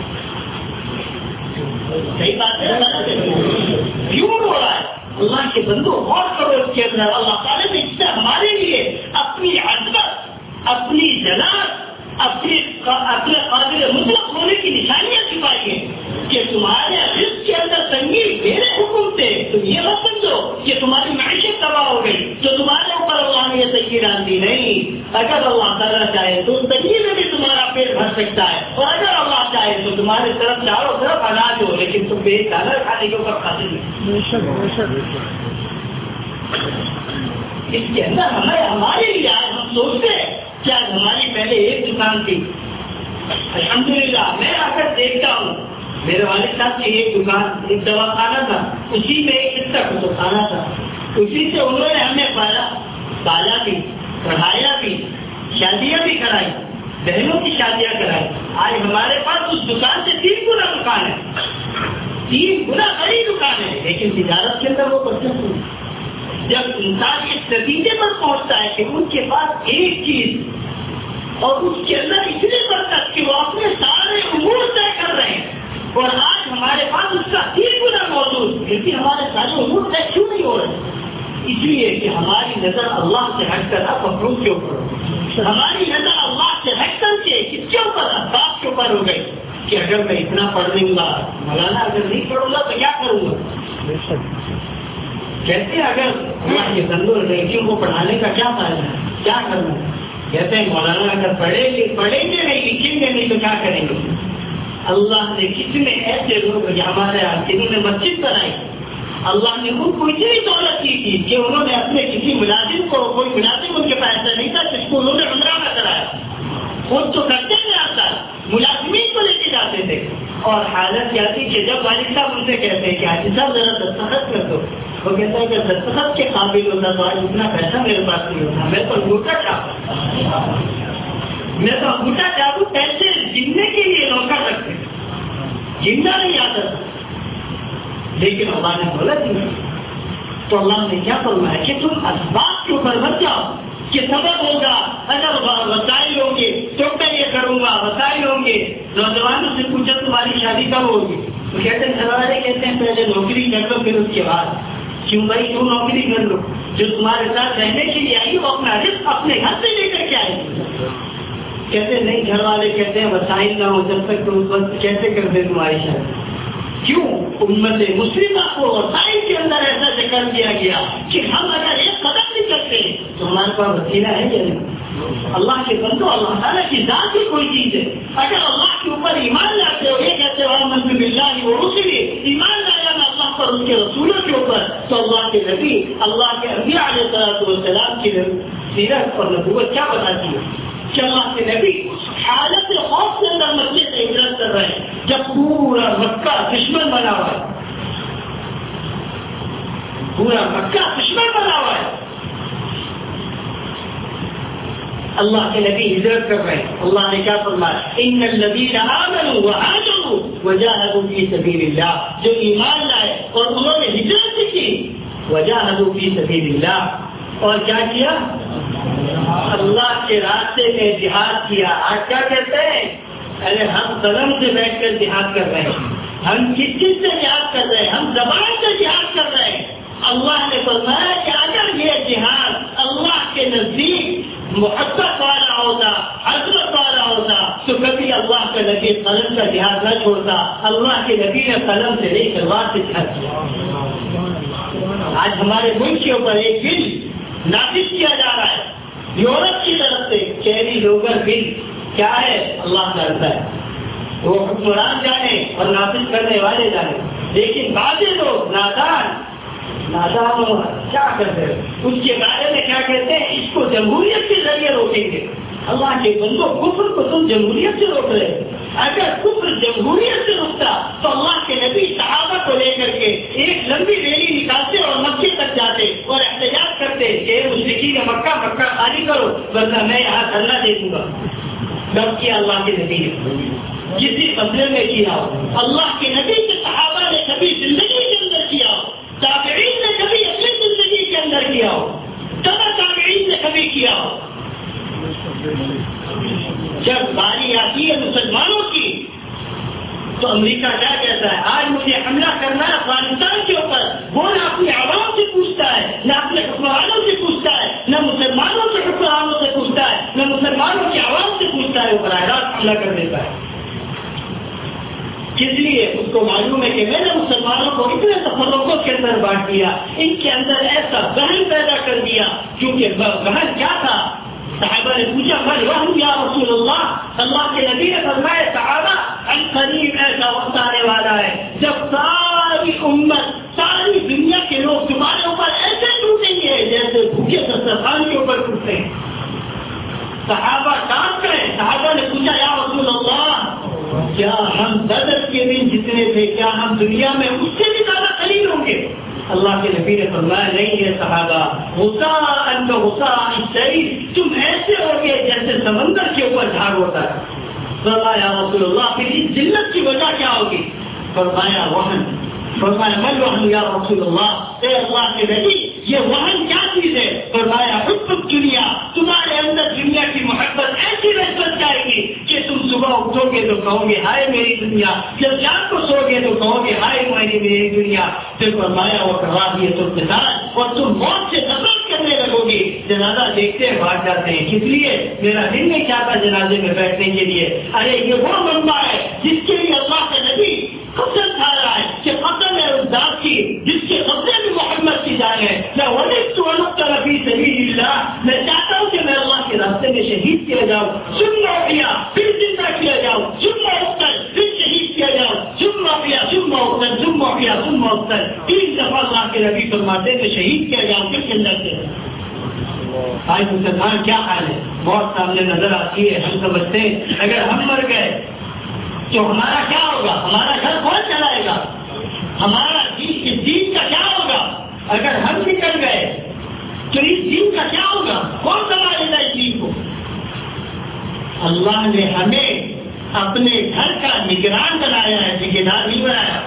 صحیح بات ہے, کیوں ہو رہا ہے؟ اللہ کے بندو غور کرو اس کے اندر. اللہ تعالیٰ نے اس سے ہمارے لیے اپنی عظمت, اپنی جلال, اپنے اپنے قابل مطلق ہونے کی نشانیاں چھپائی ہیں کہ تمہارے رزق کے اندر تنگی میرے حکم سے. تم یہ مت سمجھو کہ تمہاری معیشت تباہ ہو گئی تو تمہارے اوپر اللہ نے یہ تنگی ڈال دی. نہیں, اگر اللہ تعالیٰ چاہے تو اس تنگی میں بھی تمہارا پیٹ بھر سکتا ہے, اور اگر اللہ چاہے تو تمہاری طرف چاروں طرف اناج ہو, لیکن تم پیٹ ڈالر کھانے کے اوپر قادر نہیں. اس کے اندر ہمیں ہمارے لیے آج ہم سوچتے ہیں کہ آج ہماری پہلے ایک دکان تھی. الحمدللہ میں آ کر دیکھتا ہوں میرے والد صاحب کی ایک دکان, ایک دوا خانہ تھا, اسی میں ایک حصہ کتب خانہ تھا. اسی سے انہوں نے ہمیں پالا پالا بھی, پڑھایا بھی, شادیاں بھی کرائی, بہنوں کی شادیاں کرائی. آج ہمارے پاس اس دکان سے تین گنا دکان ہے, تین گنا بڑی دکان ہے, لیکن تجارت کے اندر وہ پرسنٹ ہوئی. جب انسان اس نتیجے پر پہنچتا ہے کہ ان کے پاس ایک چیز اور اس کے اندر اتنی برکت کہ وہ اپنے سارے امور طے کر رہے ہیں, اور آج ہمارے پاس اس کا تین گنا موجود, پھر بھی ہمارے سارے امور طے کیوں نہیں ہو رہے؟ اس لیے کہ ہماری نظر اللہ سے ہٹ کر مخلوق کے اوپر ہو, ہماری نظر اللہ سے ہٹ کر کے کس کے اوپر, اسباب کے اوپر ہو گئی کہ اگر میں اتنا پڑھ لوں گا, مولانا اگر نہیں پڑھوں گا تو کیا کروں گا. کہتے ہیں اگر اللہ کے بندوں لڑکیوں کو پڑھانے کا کیا فائدہ ہے, کیا کرنا ہے؟ کہتے ہیں مولانا اگر پڑھیں گے پڑھیں گے نہیں, لکھیں گے نہیں تو کیا کریں گے. اللہ نے کتنے ایسے لوگ جو ہمارے یہاں جنہوں نے مسجد بنائی, اللہ نے ان کو اتنی دولت کی تھی کہ انہوں نے اپنے کسی ملازم کو, کوئی ملازم ان کے پاس ایسا نہیں تھا جس کو انہوں نے عمرہ نہ کرایا, خود تو کرتے نہیں آتا, ملازمین کو لے کے جاتے تھے. اور حالت کیا تھی کہ جب والد صاحب ان سے کہتے ہیں کہ حاجی صاحب ذرا دستخط کر دو, وہ کہتا ہے کہ دستخط کے قابل ہوتا تو آج اتنا پیسہ میرے پاس نہیں ہوتا, میں تو انگوٹھا چاہتا میں تو انگوٹھا چاہوں پیسے جننے کے لیے نوکر رکھتے, جننا نہیں آتا تھا. لیکن اللہ نے بولا نہیں, تو اللہ نے کیا فرمایا کہ تم اسباب کے اوپر مت جاؤ کہ سبب ہوگا, اگر وسائل ہوں گے تو میں یہ کروں گا, وسائل ہوں گے. نوجوانوں سے پوچھا تمہاری شادی کب ہوگی, تو کہتے ہیں گھر والے کہتے ہیں پہلے نوکری کر لو پھر اس کے بعد. کیوں بھائی, کیوں نوکری کر لو؟ جو تمہارے ساتھ رہنے کے لیے آئی وہ اپنا رزق اپنے گھر سے لے کر کے آئے. کہتے نہیں, گھر والے کہتے ہیں وسائل نہ ہو جب تک تو اس وقت کیسے کر دے تمہاری شادی. کیوں امت مسلمہ کو وسائل کے اندر ایسا کر دیا گیا کہ ہم اگر ایک قدم نہیں کرتے تو ہمارے پاس وسیلہ ہے یا نہیں. اللہ کے بندو, اللہ تعالیٰ کی ذات ہی کوئی چیز ہے. اگر اللہ کے اوپر ایمان لاتے ہو, یہ کہتے ہو آمنت باللہ و رسلہ, ایمان لایا میں اللہ پر, اس کے رسولوں کے اوپر, تو اللہ کے نبی, اللہ کے انبیاء علیہ الصلوۃ والسلام کی سیرت اور نبوت کیا بتاتی ہے کہ اللہ کے نبی حالت خوف کے اندر مکے سے ہجرت کر رہے ہیں جب پورا مکہ دشمن بنا ہوا ہے, پورا مکہ دشمن بنا ہوا ہے. اللہ کے نبی ہجرت کر رہے ہیں, اللہ نے کیا فرمایا, ان الذین آمنوا وہاجروا وجاہدوا فی سبیل اللہ, جو ایمان لائے اور انہوں نے ہجرت کی, وجاہدوا فی سبیل اللہ, اور کیا کیا, اللہ کے راستے میں جہاد کیا. آج کیا کہتے ہیں, ارے ہم قلم سے بیٹھ کر جہاد کر رہے ہیں, ہم کس چیز سے جہاد کر رہے ہیں, ہم زبان سے جہاد کر رہے ہیں. اللہ نے فرمایا کہ اگر یہ جہاد اللہ کے نزدیک محبت والا ہوتا, حضرت والا ہوتا, تو کبھی اللہ کا نبی قلم کا جہاد نہ چھوڑتا. اللہ کے نبی نے قلم سے نہیں تلوار سے جہاد کیا. آج ہمارے ملک کے اوپر ایک بل نافذ کیا جا رہا ہے یورپ کی طرف سے, چیری لوگر بل. کیا ہے, اللہ جانتا ہے, وہ حکمران جانے اور نافذ کرنے والے جانے, لیکن بعض لوگ نادان نادان کیا کرتے ہیں, اس کے بارے میں کیا کہتے ہیں, اس کو جمہوریت کے ذریعے روکیں گے. اللہ کے بندوں, کفر کو تم جمہوریت سے روک رہے. اگر کفر جمہوریت سے رکتا تو اللہ کے نبی صحابہ کو لے کر کے ایک لمبی ریلی نکالتے اور مکے تک جاتے اور احتجاج کرتے تھے کہ مشرکین مکہ مکہ خالی کرو ورنہ میں یہاں دھرنا دے دوں گا. کب کیا اللہ کے نبی نے؟ کسی مسئلے میں کیا ہو. اللہ کے نبی کے صحابہ نے کبھی زندگی کے اندر کیا ہو, تابعین نے کبھی اپنی زندگی کے اندر کیا ہو, تبا تابعین نے کبھی کیا ہو. جب باری آتی ہے مسلمانوں کی تو امریکہ کیا کہتا ہے, آج مجھے حملہ کرنا ہے افغانستان کے اوپر, وہ نہ اپنی عوام سے پوچھتا ہے, نہ اپنے حکمرانوں سے پوچھتا ہے, نہ مسلمانوں کے حکمرانوں سے پوچھتا ہے, نہ مسلمانوں کی عوام سے پوچھتا ہے, وہ براہ راست حملہ کر دیتا ہے. کس لیے؟ اس کو معلوم ہے کہ میں نے مسلمانوں کو اتنے تفرقوں کے اندر بانٹ دیا, ان کے اندر ایسا ذہن پیدا کر دیا. کیونکہ ذہن کیا تھا؟ صحابہ نے پوچھا بھائی وہم یا رسول اللہ, اللہ کے نبی نے فرمایا صحابہ ان قریب ایسا وقت آنے والا ہے جب ساری امت ساری دنیا کے لوگ تمہارے اوپر ایسے ٹوٹیں گے جیسے بھوکے دسترخوان کے اوپر ٹوٹتے ہیں. صحابہ کام کریں. صحابہ نے پوچھا یا رسول اللہ کیا ہم بدر کے دن جتنے تھے کیا ہم دنیا میں اس سے بھی زیادہ قلیل ہوں گے؟ اللہ کے نبی نے فرمایا نہیں ہے صحابہ, غصہ ان کا غصہ شریف تم ایسے ہو گے جیسے سمندر کے اوپر جھاڑ ہوتا ہے. فرمایا رسول اللہ پھر اس ذلت کی وجہ کیا ہوگی؟ فرمایا وہن. فرمایا من وہن یا رسول اللہ, اے اللہ کے نبی یہ وہن کیا چیز ہے؟ فرمایا حب دنیا, تمہارے اندر دنیا کی محبت ایسی رسبت جائے گی کہ تم صبح اٹھو گے تو کہو گے ہائے میری دنیا, جب رات کو سو گے تو کہو گے ہائے میری دنیا. پھر فرمایا وہ کراہیت القتال, اور تم موت سے نفرت کرنے لگو گی. جنازہ دیکھتے ہیں بھاگ جاتے ہیں. کس لیے؟ میرا دل نہیں چاہتا جنازے میں بیٹھنے کے لیے. ارے یہ وہ بندہ ہے جس کے لیے اللہ کا نبی قسم کھا رہا ہے کہ قسم ہے اس ذات کی جس کے قبضے میں محمد کی جان ہے. میں ولدت ونقتل فی سبیل اللہ, میں چاہتا ہوں کہ میں اللہ کے راستے میں شہید کیا جاؤں, ثم احیا پھر زندہ کیا جاؤں, ثم اقتل پھر شہید کیا جاؤں, ثم احیا ثم اقتل ثم احیا ثم اقتل. تین دفعہ اللہ کے نبی فرماتے ہیں شہید کیا جاؤں پھر زندہ کیا جاؤں. آج مسلمان کیا حال ہے؟ موت سامنے نظر آتی ہے, ہم سمجھتے ہیں اگر ہم مر گئے تو ہمارا کیا ہوگا, ہمارا گھر کون چلائے گا, ہمارا دین اس دین کا کیا ہوگا, اگر ہم نکل گئے تو اس دین کا کیا ہوگا, کون سنبھالے گا اس دین کو. اللہ نے ہمیں اپنے گھر کا نگران بنایا ہے, ٹھیکیدار نہیں بنایا.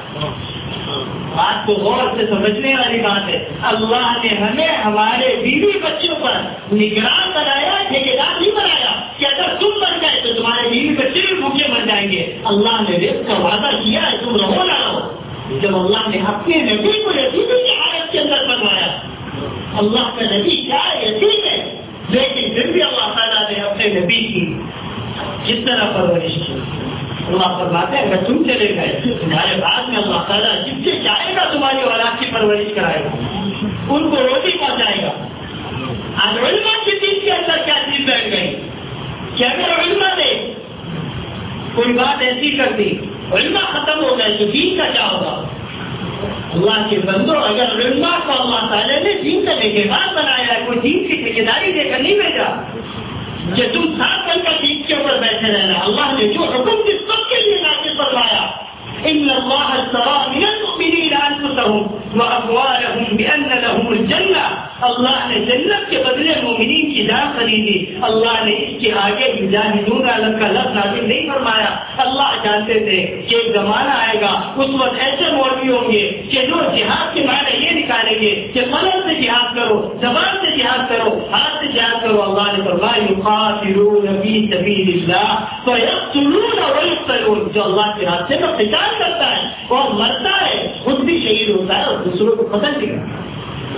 بات کو غور سے سمجھنے والی بات ہے. اللہ نے ہمیں ہمارے بیوی بچوں پر نگران بنایا, ٹھیکیدار نہیں بنایا کہ اگر تم مر جائے تو تمہارے بیوی بچے بھی بھوکے مر جائیں گے. اللہ نے رزق کا وعدہ کیا ہے, تم رہو نہ رہو. جب اللہ نے اپنے نبی کو یتیمی کی حالت کے اندر بنوایا, اللہ کا نبی کیا ہے, یتیم ہے, لیکن پھر بھی اللہ تعالیٰ نے اپنے نبی کی جس طرح پرورش کی. اللہ فرماتے ہیں اگر تم چلے گئے تمہارے بعد میں اللہ تعالیٰ جس سے چاہے گا تمہاری اولاد کی پرورش کرائے گا, ان کو روٹی پہنچائے گا. آج علماء کی دین کے اندر کیا چیز بیٹھ گئی کہ اگر علماء نے کوئی بات ایسی کر دی, علماء ختم ہو گئے تو دین کا کیا ہوگا؟ اللہ کے بندو, اگر علماء کو اللہ تعالیٰ نے دین کا ٹھیکیدار بنایا ہے, کوئی دین کی ٹھیکیداری دے کر نہیں بھیجا کہ تم سات بن کر دین کے اوپر بیٹھے رہنا. اللہ نے جو حکم جس سب کے لیے نازل فرمایا, ان اللہ اشترى من المؤمنین انفسهم واموالهم بان لهم الجنہ, اللہ نے جنت کے بدلے مومنین کی جان خریدی. اللہ نے اس کے آگے یجاہدون علی کا لفظ نازل نہیں فرمایا. اللہ جانتے تھے کہ ایک زمانہ آئے گا, اس وقت ایسے مولوی ہوں گے کہ جو جہاد کے معنی یہ نکالیں گے کہ قلم سے جہاد کرو, زبان سے جہاد کرو, ہاتھ سے جہاد کرو. اللہ نے فرمایا یقاتلون فی سبیل اللہ فیقتلون ویقتلون, جو اللہ کے راستے میں قتال کرتا ہے اور مرتا ہے خود بھی شہید ہوتا ہے اور دوسروں کو قتل بھی کرتا ہے,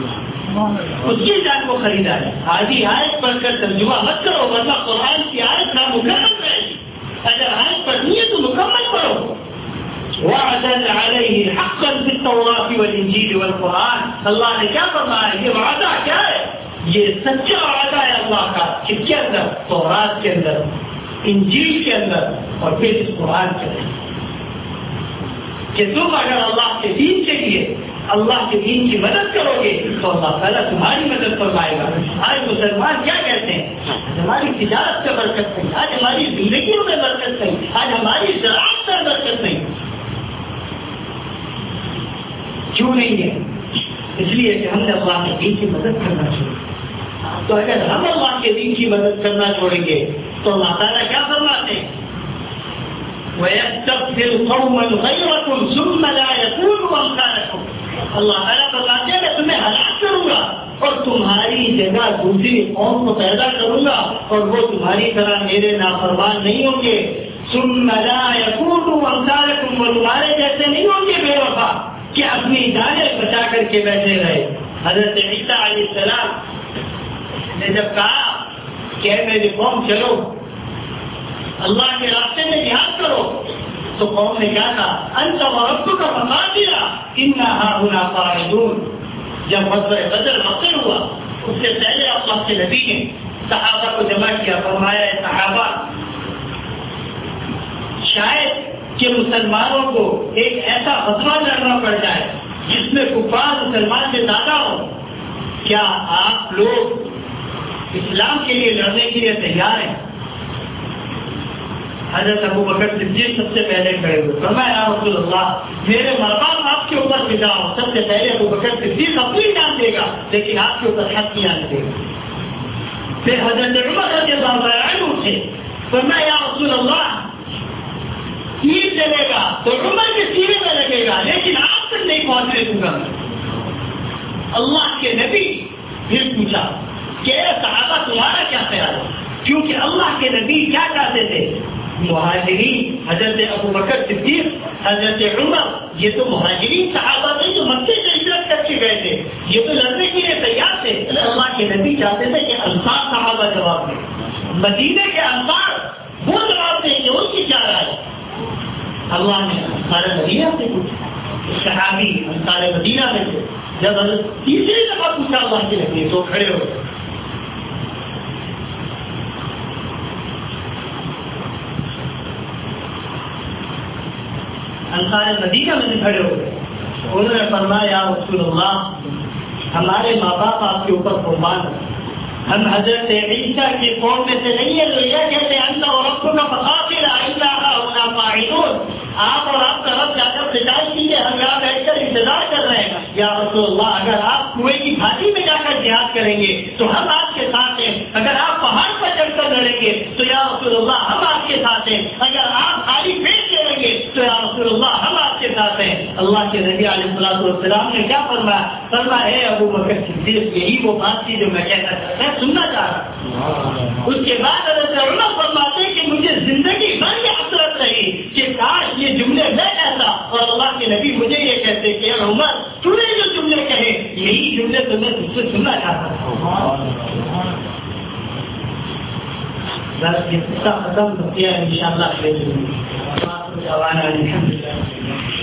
اس کی جان کو خریدا ہے. آدھی آیت پڑھ کر ترجمہ مت کرو ورنہ قرآن کی آیت نہ مکمل رہے گی. اگر آیت پڑھنی ہے تو مکمل پڑھو. وعدا علیہ حقا فی التوراۃ والانجیل والقرآن, اللہ نے کیا فرمایا, یہ وعدہ کیا ہے, یہ سچا وعدہ ہے اللہ کا. کس کے اندر؟ تورات کے اندر, انجیل کے اندر اور پھر اس قرآن کے اندر, کہ تم اگر اللہ کے دین کے لیے اللہ کے دین کی مدد کرو گے تو اللہ تعالیٰ تمہاری مدد فرمائے گا. آج مسلمان کیا کہتے ہیں, ہماری تجارت میں برکت نہیں, آج ہماری زندگیوں میں برکت نہیں, آج ہماری زراعت میں برکت نہیں. کیوں نہیں ہے؟ اس لیے کہ ہم نے اللہ کے دین کی مدد کرنا چاہیے. تو اگر ہم اللہ کے دین کی مدد کرنا چھوڑیں گے تو اللہ تعالیٰ کیا فرماتے ہیں؟ وَيَسْتَبْدِلْ قَوْمًا غَيْرَكُمْ ثُمَّ لَا يَكُونُوا أَمْثَالَكُمْ، اللہ تعالیٰ فرماتے ہیں میں تمہیں ہلاک کروں گا اور تمہاری جگہ دوسری قوم کو پیدا کروں گا اور وہ تمہاری طرح میرے نافرمان نہیں ہوں گے. ثُمَّ لَا يَكُونُوا أَمْثَالَكُمْ، وہ تمہارے جیسے نہیں ہوں گے بے وفا کہ اپنی جانیں بچا کر کے بیٹھے رہے. حضرت عیسیٰ علیہ السلام نے جب کہا کہ اے میری قوم چلو اللہ کے راستے میں جہاد کرو، تو قوم نے کیا کہا؟ انت وربک فقاتلا انا ہاہنا قاعدون. جب غزوہ بدر واقع ہوا اس سے پہلے اللہ کے نبی نے صحابہ کو جمع کیا، فرمایا اے صحابہ شاید کہ مسلمانوں کو ایک ایسا غزوہ لڑنا پڑ جائے جس میں کفار مسلمان سے زیادہ ہو، کیا آپ لوگ اسلام کے لیے لڑنے کے لیے تیار ہیں؟ حضرت ابو بکر صدیق سب سے پہلے کھڑے ہوئے، فرمایا یا رسول اللہ میرے ماں باپ آپ کے اوپر فدا ہو. سب سے پہلے ابو بکر صدیق اپنی جان دے گا لیکن آپ کے اوپر حق نہیں آنے دے گا. پھر حضرت عمر رضی اللہ عنہ سے فرمایا یا رسول اللہ تیر چلے گا تو عمر کے سینے میں لگے گا لیکن آپ تک نہیں پہنچنے دوں گا. اللہ کے نبی پھر پوچھا کہ اے صحابہ تمہارا کیا خیال ہے؟ کیونکہ اللہ کے نبی کیا چاہتے تھے؟ مہاجرین حضرت ابو بکر صدیق، حضرت عمر، یہ تو مہاجرین صحابہ تھے جو مکے سے ہجرت کر کے گئے تھے، یہ تو لڑنے کے لیے تیار تھے. اللہ کے نبی چاہتے تھے کہ انصار صحابہ جواب دیں، مدینے کے انصار وہ جواب دیں کہ ان کی کیا رائے ہے. اللہ نے انصار مدینہ سے پوچھا، صحابی انصار مدینہ میں تھے. جب تیسری دفعہ پوچھا اللہ کے نبی تو کھڑے ہو گئے. انصار مدینہ میں سے کھڑے ہو گئے. انہوں نے فرمایا یا رسول اللہ ہمارے ماں باپ آپ کے اوپر قربان ہیں، ہم حضرت عیسیٰ کی قوم میں سے نہیں ہے جو یہ کہتے ہیں انت وربک فقاتلا انا ہاہنا قاعدون، آپ اور آپ کا رب جا کر قتال کیجیے، ہم یہاں بیٹھ کر انتظار کر رہے ہیں. یا رسول اللہ اگر آپ کنویں کی گھاٹی میں جا کر جہاد کریں گے تو ہم آپ کے ساتھ ہیں، اگر آپ پہاڑ پر چڑھ کر لڑیں گے تو یا رسول اللہ ہم آپ کے ساتھ ہیں، اگر آپ خالی پیٹ لڑیں گے تو یا رسول اللہ ہم آپ کے ساتھ ہیں. اللہ کے نبی علیہ الصلوۃ والسلام نے کیا فرمایا؟ فرمایا اے ابو بکر صدیق یہی وہ بات تھی جو میں کہنا چاہتا ہوں، سننا چاہ رہا. اس کے بعد حضرت عمر فرماتے ہیں کہ مجھے زندگی بھر یہ حسرت رہی کہ کاش یہ جملے میں کہتا اور اللہ کے نبی مجھے یہ کہتے کہ عمر تو نے جو جملے کہے یہی جملے تو میں تم سے سننا چاہتا تھا. بس یہ قصہ ختم ہو گیا، انشاءاللہ